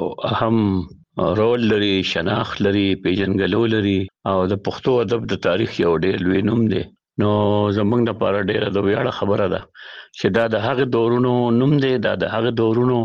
اهم رول لري، شناخت لري، پیژنګلو لري او د پښتو ادب د تاریخ یو ډېر لوی نوم دی. نو زمونږ لپاره ډېره د ویاړه خبره ده چې دا د هغه دورونو نوم دی، دا د هغه دورونو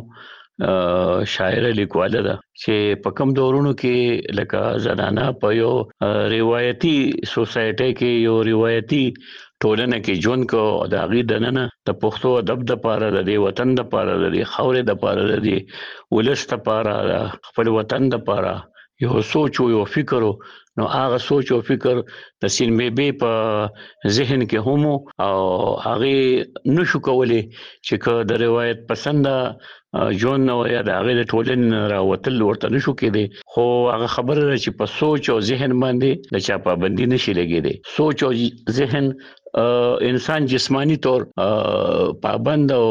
شاعره لیکواله ده چې په کوم دورونو کې لکه زنانه په یو روایتي سوسایټي کې یو روایتي ټولنه کې ژوند کو او د هغې دننه د پښتو ادب دپاره د دې وطن دپاره د دې خاورې دپاره د دې ولس دپاره د خپل وطن دپاره یو سوچ او یو فکر نو هغه سوچ او فکر د سینبیبي په ذهن کې هم او هغه نشو کولی چې که د روایت پسنده ژوند نو یا د هغه د ټولنې راوتل ورته نشو کېدی، خو هغه خبره ده چې په سوچ او ذهن باندې د چا پابندي نشي لګېدی. سوچ او ذهن انسان جسمانی طور پابند او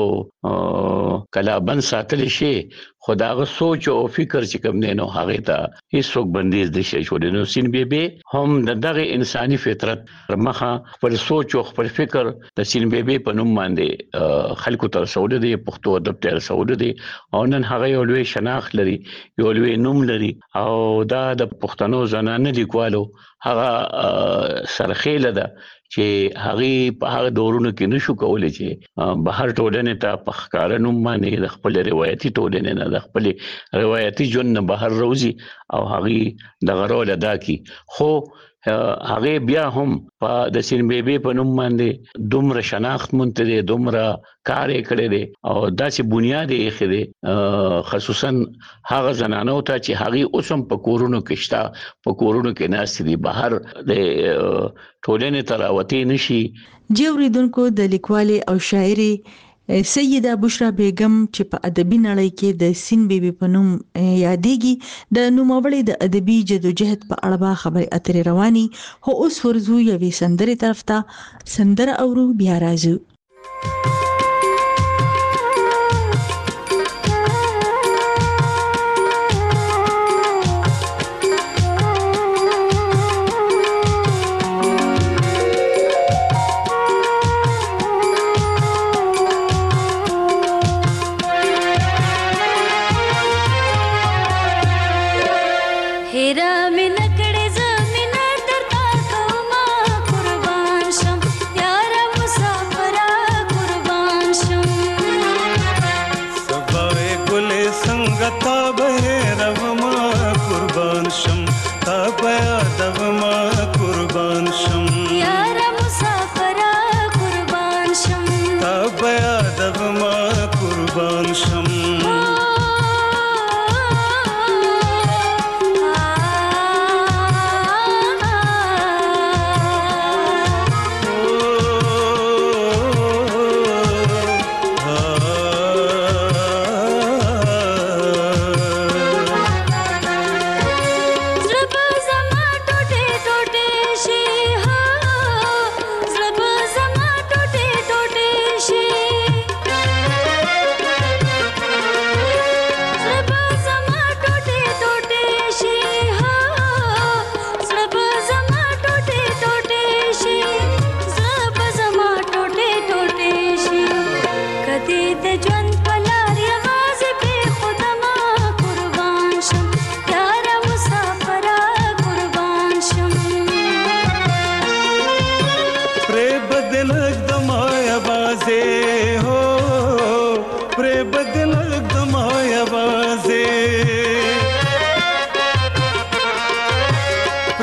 کلابند ساتلی شي، خو د هغه سوچ او فکر چې کوم دی نو هغې ته هېڅوک بندیز نشي ایښودی. نو سینبیبي هم د دغه انساني فطرت مخه خپل سوچ او خپل فکر د سینبیبي په نوم باندې خلکو ته رسولی دی، پښتو ادب ته رسولی دی او نن هغه یو لوی شناخت لري، یو لوی نوم لري او دا د پښتنو زنانه لیکوالو هغه سرخیله ده چې هغې په هغه دورونو کې نشو کولی چې بهر ټولنې ته په ښکاره نوم باندې د خپل روایتي ټولنې نه د خپل روایتي ژوند نه بهر روزي او هغې دغه رول ادا کړي. خو هغې بیا هم په د سینبیبي په نوم باندې دومره شناخت مونته دی، دومره کار یې کړی دی او داسې بنیاد یې ایښی دی خصوصا هغه زنانو ته چې هغې اوس هم په کورونو کې شته، په کورونو کې ناستې دي، بهر د ټولنې ته راوتې نشي. جی اوریدونکو د لیکوالې او شاعرې سیده بشرا بیگم چې په ادبي نړۍ کې د سینبیبي په نوم یادېږي د نوموړې د ادبي جدوجهد په اړه به خبرې اترې رواني. خو اوس ورځو یوې سندرې طرف ته، سندره اورو بیا راځو.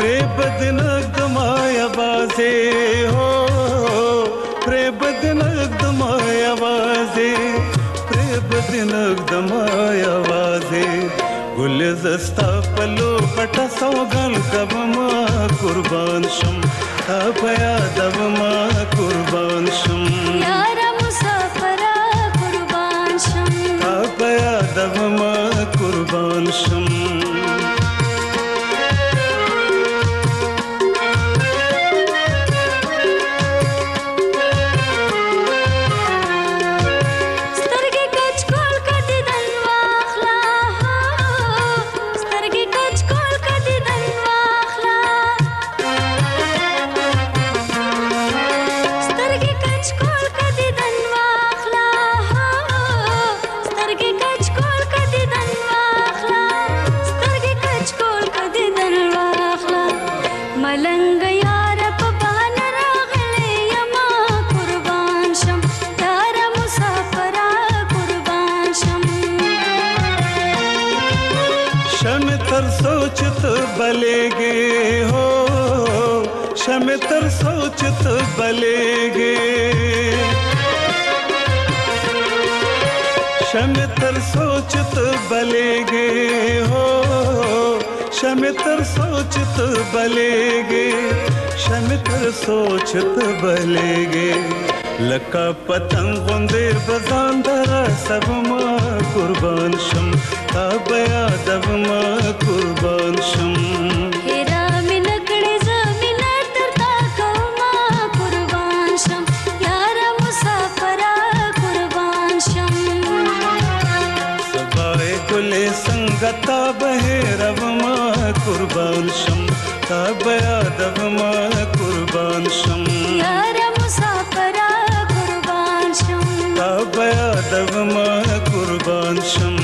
پرې بدنګ د مایا بازه هو پرې بدنګ د مایا بازه پرې بدنګ د مایا بازه ګل زستا پلو پټ سوګل کب ما قربان شم تا پیا دب ما قربان شم یار مسافرا قربان شم تا پیا دب ما قربان شم बलेगे हो शम तर सोचत बलेगे शम तर सोचत बलेगे हो शम तर सोचत बलेगे शम तर सोचत बलेगे लका पतंग गुंदे बजांदरा सब मां कुर्बान शम ताबया दब मां कुर्बान शम हेरा मिनकड़े जमीन तरता कौमा कुर्बान शम यारा मुसाफरा कुर्बान शम सबाए गुले संगता बहे रब मां कुर्बान शम ताबया दब मां कुर्बान शम यारा मुसाफरा कुर्बान शम ताबया दब मां कुर्बान शम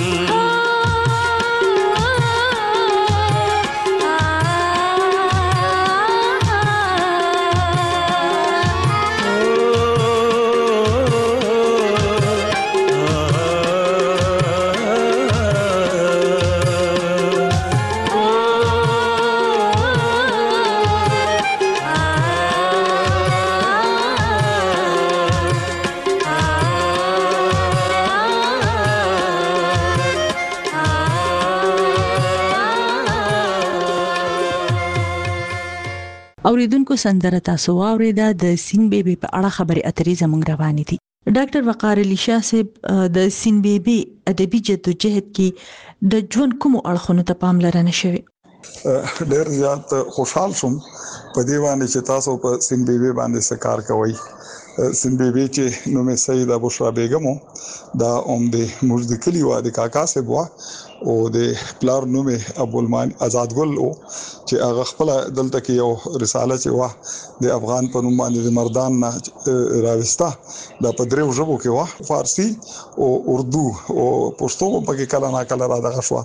اوریدونکو سندره تاسو واوریده د سین بیبي په اړه خبري اترې زموږ روانې دي. ډاکټر وقار علي شاه صاحب د سین بیبي ادبي جدوجہد کې د ژوند کوم اړخونو ته پاملرنه شوې؟ ډېر زیات خوشحال شوم په دې باندې چې تاسو په سین بیبي باندې سکار کوي. سین بیبي چې نومې سیده بشرا بیگم دا اوم د مجد کلی و د کاکا سے بوا او د پلار نومې ابو المان آزاد ګل او چې هغه خپل دلته کې یو رساله چې وا د افغان په نوم باندې د مردان نه راوستا د پدریو ژبو کې وا فارسی او اردو او پښتو په کې کله نا کله را دغه شو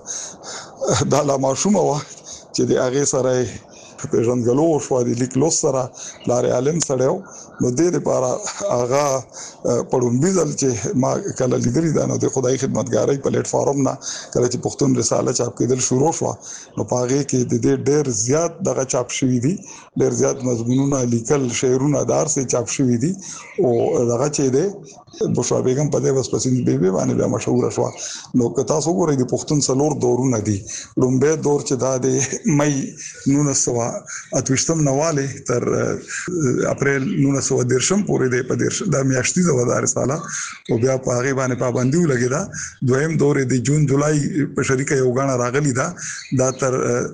دا لا ماشومه وا چې د هغه سره په ژوندګلو شو د لیک لوس سره لار عالم سره نو د دې لپاره هغه پړون بيزل چې ما کله لیدلی دا نو د خدای خدمتګارۍ پلیټ فارم نه کله چې پښتون رساله چاپ کېدل شروع شو نو پاره کې د دې ډېر زیات دغه چاپ شوی دي ډېر زیات مضمونونه لیکل شعرونه دار سي چاپ شوی دي او دغه چې ده بشرا بیگم په دې بس پسند بیبي باندې بیا مشهور شو نو که تاسو وګورئ د پښتون څلور دورونه دي لومبه دور چې دا د مې نونس سوا اتوشتم نواله تر اپریل نونس سوا درشم پورې د په درش د میاشتې د وزارت سالا او بیا په هغه باندې پابندي ولګی دا دویم دور د جون جولای په شریکه یو غاڼه راغلی دا دا تر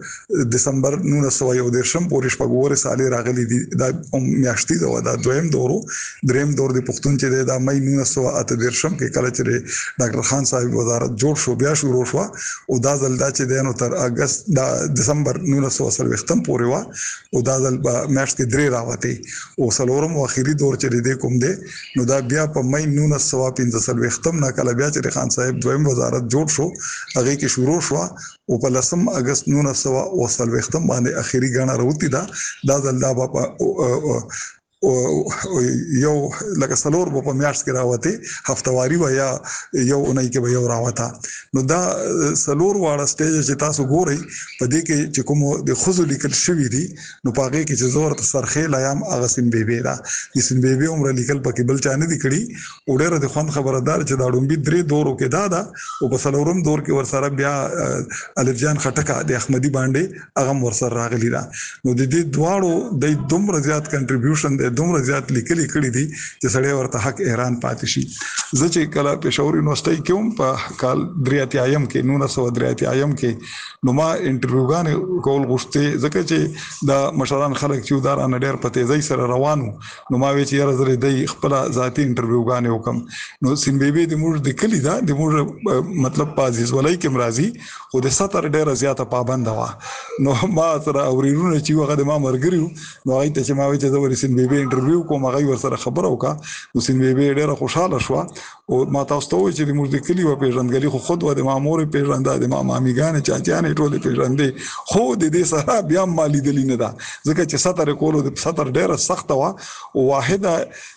دسمبر نونس سوا یو درشم پورې شپږور سالې راغلی دي دا میاشتې د ودا دویم دورو دریم دور د پښتون چې د مې نونس سوا اته درشم کې کله چې ډاکټر خان صاحب وزارت جوړ شو بیا شروع شو او دا ځل دا چې د نو تر اگست د دسمبر نونس سوا سره ختم پورې وا او دا ځل میاشت کې درې راوته او سلورم او اخیری دور چې د کوم دی نو دا بیا په مې نونس سوا پنځه سل ختم نه کله بیا چې خان صاحب دویم وزارت جوړ شو هغه کې شروع شو او په لسم اگست نونس سوا او سل ختم باندې اخیری غاڼه راوتی دا دا ځل دا په یو لکه سلور په میاشت کې راوته هفتواری و یا یو اونۍ کې به یو راوته. نو دا سلور واړه سټیج چې تاسو ګورئ په دې کې چې کوم د خزو لیکل شوی دي نو پاګه کې چې زور سرخه لایم اغه سین بیبي دا د سین بیبي عمر لیکل پکې بل چانه دي کړي او ډېر د خوان خبردار چې دا ډومبي درې دورو کې دا دا او په سلورم دور کې ورسره بیا الفجان خټکا د احمدي باندې هغه ورسره راغلی دا. نو د دې دواړو د دومره زیات کنټریبیوشن د دومره زیات لیکلي کړي دي چې سړی ورته حق حیران پاتې شي. زه چې کله پېښور یونیورسيټي کې هم په کال دریاتیایم کې نو نسو دریاتیایم کې نو ما انټرویوګان کول غوښتي ځکه چې دا مشران خلک چې دارانه ډېر په تیزی سره روانو نو ما وی چې یاره زره د خپل ذاتی انټرویوګان وکم. نو سین بیبي د موږ د کلی دا د موږ مطلب پازیز ولای کې مرضی خو د ستر ډېر زیاته پابند و. نو ما سره اورینونه چې هغه د ما مرګریو نو هغه ته چې ما وی چې د سین بیبي انټرویو کوم هغه ورسره خبره وکړه. نو سین بیبي ډېر خوشاله شو او ما تاسو ته وی چې د موږ د کلی و پیژندګلی خو خود و د مامور پیژنده د ما ماميګان چاچانې ټول پیژندې خو د دې سره بیا مالی دلی نه ده ځکه چې ستر کولو د ستر ډیره سخت و او واحده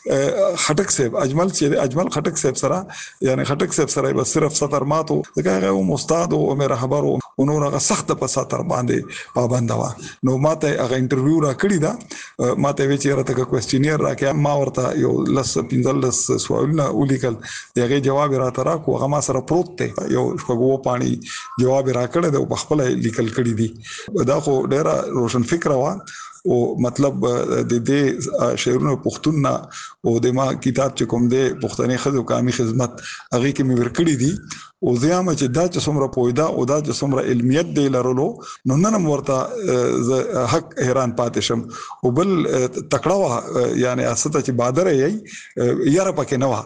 خټک صاحب اجمل چې اجمل خټک صاحب سره یعنی خټک صاحب سره بس صرف ستر ماتو ځکه هغه استاد او مې رهبر او نور هغه سخت په ستر باندې پابند و. نو ماته هغه انټرویو را کړی دا ماته وی چې راته کوېسچنیر راکې ما ورته یو لس پنځلس سوالونه ولیکل دغه جواب راته راکو هغه ما سره پروت ته یو شپږو پانی جواب راکړه د خپل لیکل کړي دي دا خو ډېر روشن فکر و او مطلب د دې شعرونو پښتون نه او د ما کتاب چې کوم دی پښتني خزو کامي خدمت هغه کې مې ورکړي دي او زیامه چې دا چې څومره پویدا او دا چې څومره علمیت دی لرلو نو نن ورته حق حیران پاتې شم. او بل تکړه وا یعنی استه چې بادر یې یاره پکې نه وا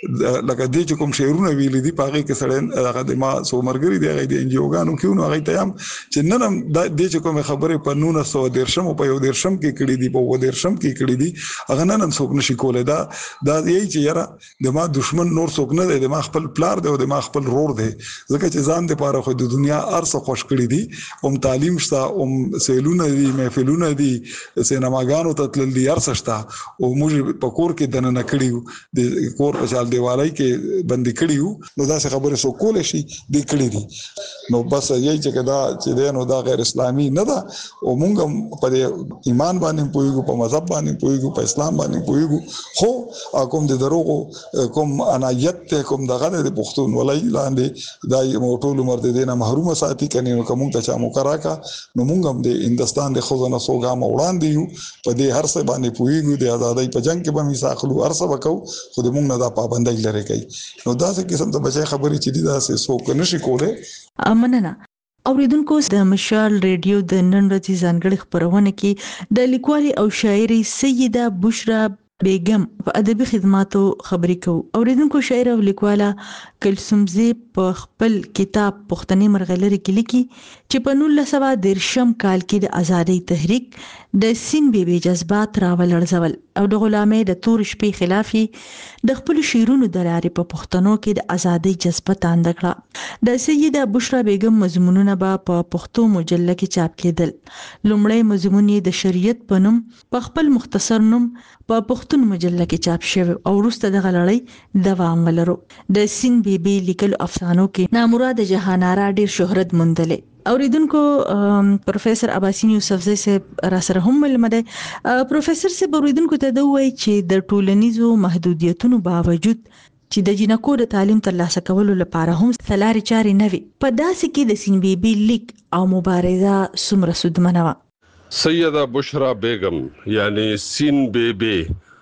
لکه دې چې کوم شعرونه ویل دي پاګه کې سړی هغه د ما سومرګری دی هغه د انجیوګانو کیونو هغه ته هم چې نن دې چې کوم خبره په نو نه سو درشم په یو درشم کې کړي دي په و درشم کې کړي دي هغه نن هم څوک نشي کولای. دا دا یی چې یاره د ما دشمن نور څوک نه دی د ما خپل پلار دی او د ما خپل رور دی ځکه چې ځان د پاره خو د دنیا ارسه خوش کړی دي اوم تعلیم شته اوم سیلونه دي محفلونه دي سینماګانو ته تل دي ارسه شته او موږ په کور کې دنه نه کړیو د کور په چال دیوالای کې بندي کړیو نو دا څه خبره سو کول شي د کړی دي نو بس یی چې دا چې دینو دا غیر اسلامي نه ده او موږ په ایمان باندې پویګو په مذهب باندې پویګو په اسلام باندې پویګو خو کوم د دروغو کوم انایت کوم دغه د پښتون ولای لاندې دای موټول عمر د دینه محروم ساتي کني نو کوم ته چا مکراکا نو موږ هم د هندستان د خزانه سوګام وړاندې یو په دې هر څه باندې پویګو د آزادۍ په جنگ کې به میساخلو ارسه وکاو خو د موږ نه دا پابندۍ لري کوي نو دا څه قسم ته بچي خبرې چې دا څه سوک نشي کوله. امننه اوریدونکو د مشال ریډیو د نن ورځې ځانګړي خبرونه کې د لیکوالي او شاعري سیده بشرا بیگم په ادبي خدماتو خبرې کوو. اوریدونکو شاعر او لیکواله کلثومزی په خپل کتاب پښتني مرغلري کې لیکي چې په نولس سوه درشم کال کې د ازادۍ تحریک د سین بیبي جذبات راولړزول او د غلامۍ د تور شپې خلاف د خپل شعرونو د لارې په پښتنو کې د ازادۍ جذبه تاند کړه. د سیده بشرا بیگم مضمونونه به په پښتو مجله کې چاپ کېدل. لومړی مضمون یې د شریعت په نوم په خپل مختصر نوم په پښتون مجله کې چاپ شوی او وروسته د غلړۍ دوام ولرو. د سین بیبي لیکلو افسانو کې نامراد جهانارا ډیر شهرت موندلې. اوریدونکو پروفیسور عباسین یوسفزی صاحب را سره هم ملمده. پروفیسور صاحب اوریدونکو ته دا وایي چې د ټولنیزو محدودیتونو باوجود چې د جنکو د تعلیم ترلاسه کولو لپاره هم ثلاري چاري نه وي په داسې کې د سین بیبي لیک او مبارزه څومره سودمنه وه. سیده بشرا بیگم یعنی سین بیبي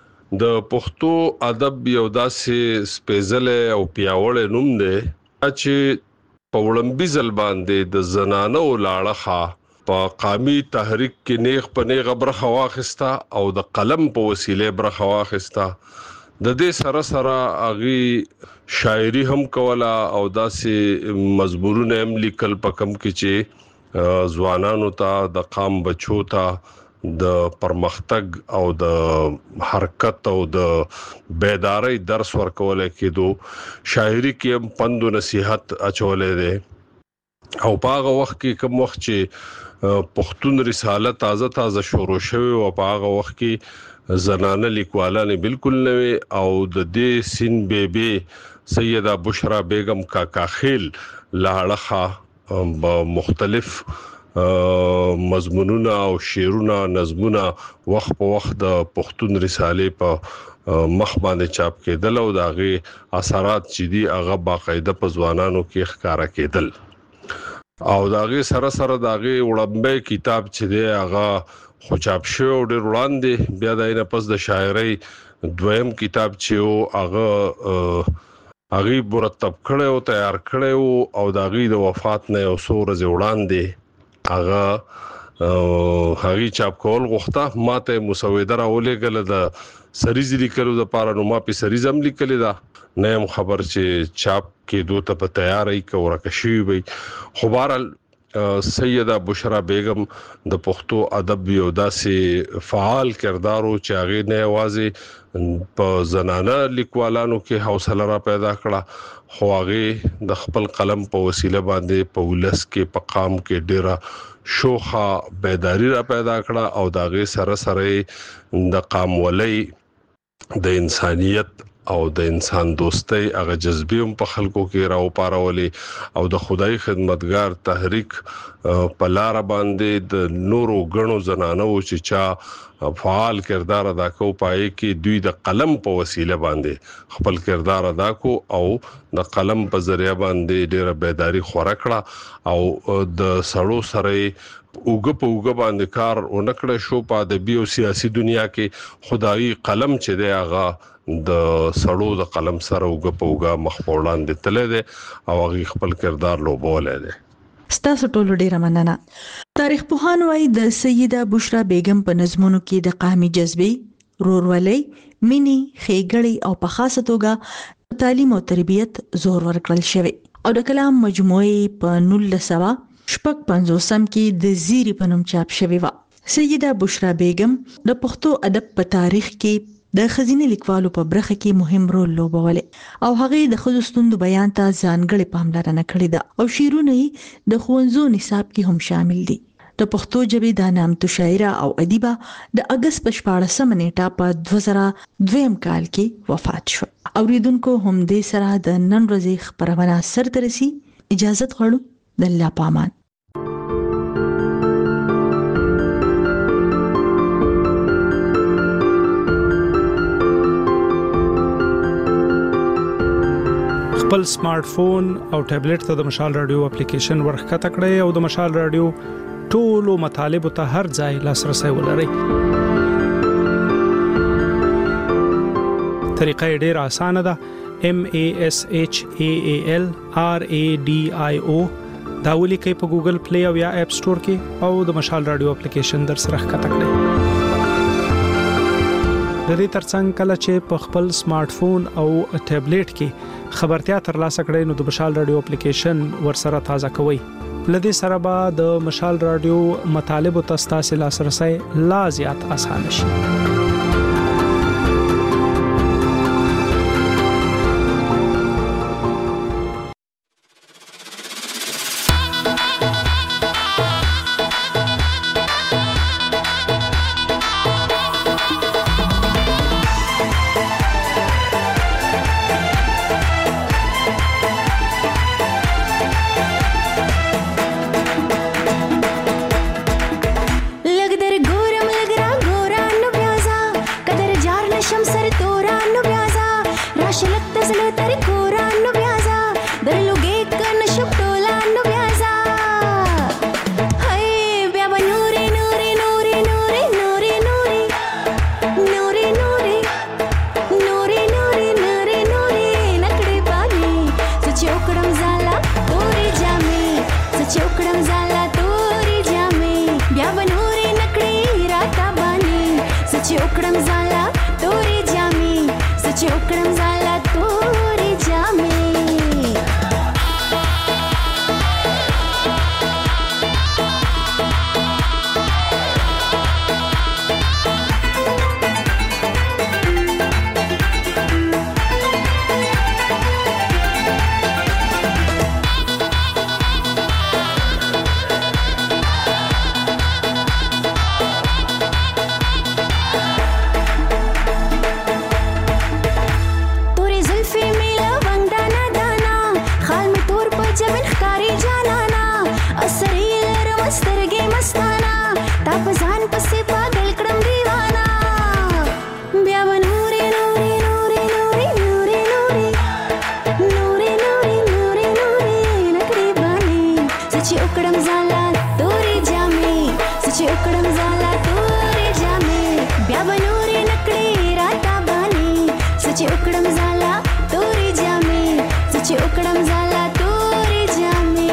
د پښتو ادب یو داسې سپیڅلی او پیاوړی نوم دی چې په وړاندې ځل باندې د زنانو لاړه په قامي تحریک کې نیغ په نیغ برخه واخیسته او د قلم په وسیله برخه واخیسته. د دې سره سره اغي شاعري هم کوله او داسې مزبورونه هم لیکل په کم کې چې ځوانانو ته د قام بچو ته د پرمختګ او د حرکت او د بیداری درس ورکول کېدو. شاعري کې هم پند او نصيحت اچولې ده او په هغه وخت کې کوم وخت چې پښتون رساله تازه تازه شروع شوه او په هغه وخت کې زنانه لیکوالانه بالکل نوې او د دې سین بیبي سیده بشرا بیگم کاکا خیل لاړه مختلف مضمونونه او شعرونه نظمونه وخت په وخت د پښتون رساله په مخ باندې چاپ کېدل او داغه اثرات چې دي هغه باقاعده په ځوانانو کې ښکارا کېدل او داغه سره سره داغه وړمبه کتاب چې دی هغه خو چاپ شو ډیر وړاندې بیا داینه پس د شاعرۍ دویم کتاب چې او هغه هغه مرتب کړي او تیار کړي او داغه د وفات نه او سور ز وړاندې هغه هغه چاپ کول غوښته ماته مسوده راولېګل د سریز لیکلو د پاره نو ما په سریز هم لیکل دا نیم خبر چې چاپ کې دوه ته په تیاری کې ورکشي وي خو بهرال سیده بشرا بیگم د پښتو ادب یو داسې فعال کردارو چې هغه نه आवाज په زنانه لیکوالانو کې حوصله را پیدا کړه خو هغه د خپل قلم په وسیله باندې په ولس کې په قام کې ډیره شوخه بیداری را پیدا کړه او داغه سره سره د قام ولای د انسانيت او د انسان دوستۍ هغه جذبې په خلکو کې راو پارولې او د خدای خدمتګار تحریک په لار باندې د نورو غنو زنانو چې چا فعال کردار ادا کو پای کې دوی د قلم په وسیله باندې خپل کردار ادا کو او د قلم په ذریعہ باندې ډیره بیداری خورا کړه او د سړو سره اوګه په اوګه باندې کار ونکړه شو په ادبي او سیاسي دنیا کې خدای قلم چې دی هغه د سړو د قلم سره اوګه په اوګه مخ په وړاندې تللی دی او هغه خپل کردار لوبولی دی. ستاسو ټولو ډیره مننه. تاریخ پوهان وایي د سیده بشرا بیگم په نظمونو کې د قامي جذبې، رورولۍ، مینې، ښېګړې او په خاصه توګه تعلیم او تربیت زور ورکړل شوی او د کلام مجموعې په نولس سوه شپږ پنځوسم کې د زیری په نوم چاپ شوی و. سیده بشرا بیگم د پښتو ادب په تاریخ کې د خزینه لیکوالو په برخه کې مهم رول لوبولی او هغه د خزو ستوندو بیان ته ځانګړې پاملرنه کړې ده او شعرونه یې د ښوونځو نصاب کې هم شامل دي. د پښتو ژبې د نامتو شاعره او ادیبه د اګست په شپاړسمه نیټه په دوه زره دویم کال کې وفات شو. اوریدونکو هم دې سره د نن ورځې خبرونه سرته رسي. اجازه غواړو د الله په امان. خپل سمارټ فون او ټابلیټ ته د مشال رادیو اپلیکیشن ورخکته کړئ او د مشال رادیو ټولو مطالبه ته هر ځای لاسرسي ولرئ. طریقه ډیره اسانه ده. M A S H A A L R A D I O دا ولیکئ په ګوګل پلی او یا اپ سٹور کې او د مشال رادیو اپلیکیشن در سره ښکته کړئ. د دې ترڅنګ کله چې په خپل سمارټ فون او ټابلیټ کې خبرتیا ترلاسه کړئ نو د مشال رادیو اپلیکیشن ورسره تازه کوئ. لدې سره به د مشال رادیو مطالب او تاسو لاسرسي لا زیات اسانه شي. लगदर गोरम लगरा गोरा नु प्याजा وکړم زالا تورې جامې بیا به نورې نکړې راته باندې څه چې وکړم زالا تورې جامې څه چې وکړم زالا تورې جامې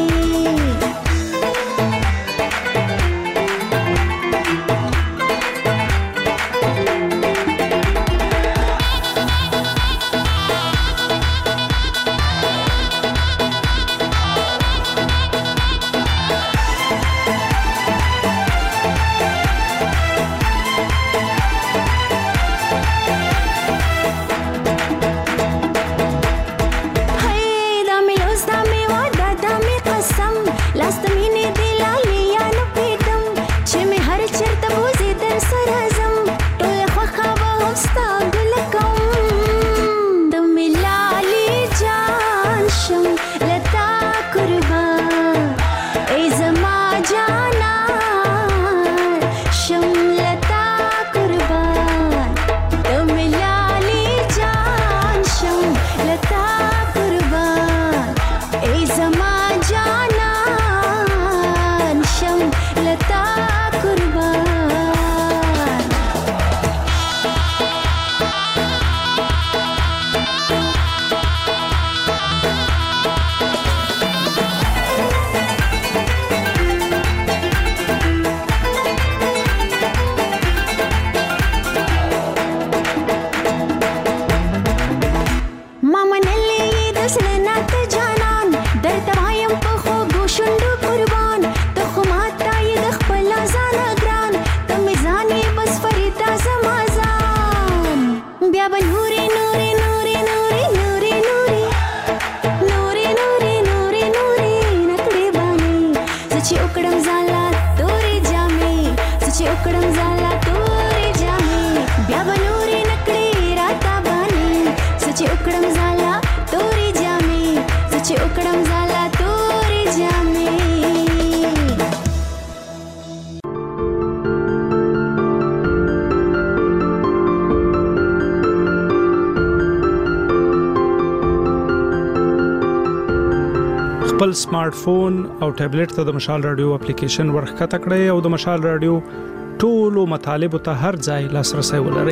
خپل سمارټ فون او ټابلیټ ته د مشال رادیو اپلیکیشن ورخته کړئ او د مشال رادیو ټولو مطالبه ته هر ځای لاسرسي ولرئ.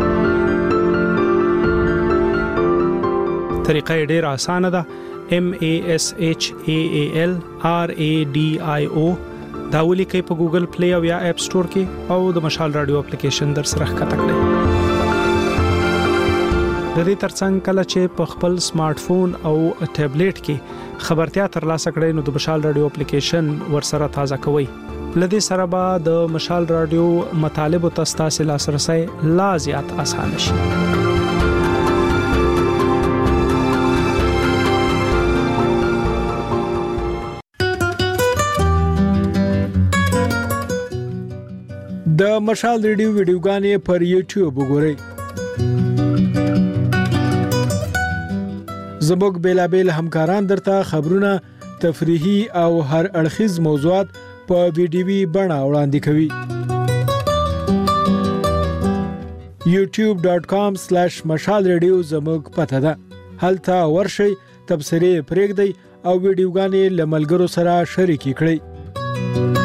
طریقه ډیره اسانه ده. M A S H A A L R A D I O دا ولیکئ په ګوګل پلی او یا اپ سٹور کې او د مشال رادیو اپلیکیشن در سره ښکته کړئ. د دې ترڅنګ کله چې په خپل سمارټ فون او ټابلیټ کې خبرتیا ترلاسه کړئ نو د مشال رادیو اپلیکیشن ورسره تازه کوئ. لدې سره به د مشال رادیو مطالبه تاسو لاسرسي لا زیات اسانه شي. د مشال ریډیو ویډیوګانې پر یوټیوب وګورئ. زموږ بیلابیل همکاران درته خبرونه، تفریحي او هر اړخیز موضوعات په ویډیوي بڼه وړاندې کوي. یوټیوب ډاٹ کام سلیش مشال ریډیو زموږ پته ده. هلته ورشئ، تبصرې پرېږدئ او ویډیوګانې له ملګرو سره شریکې کړئ.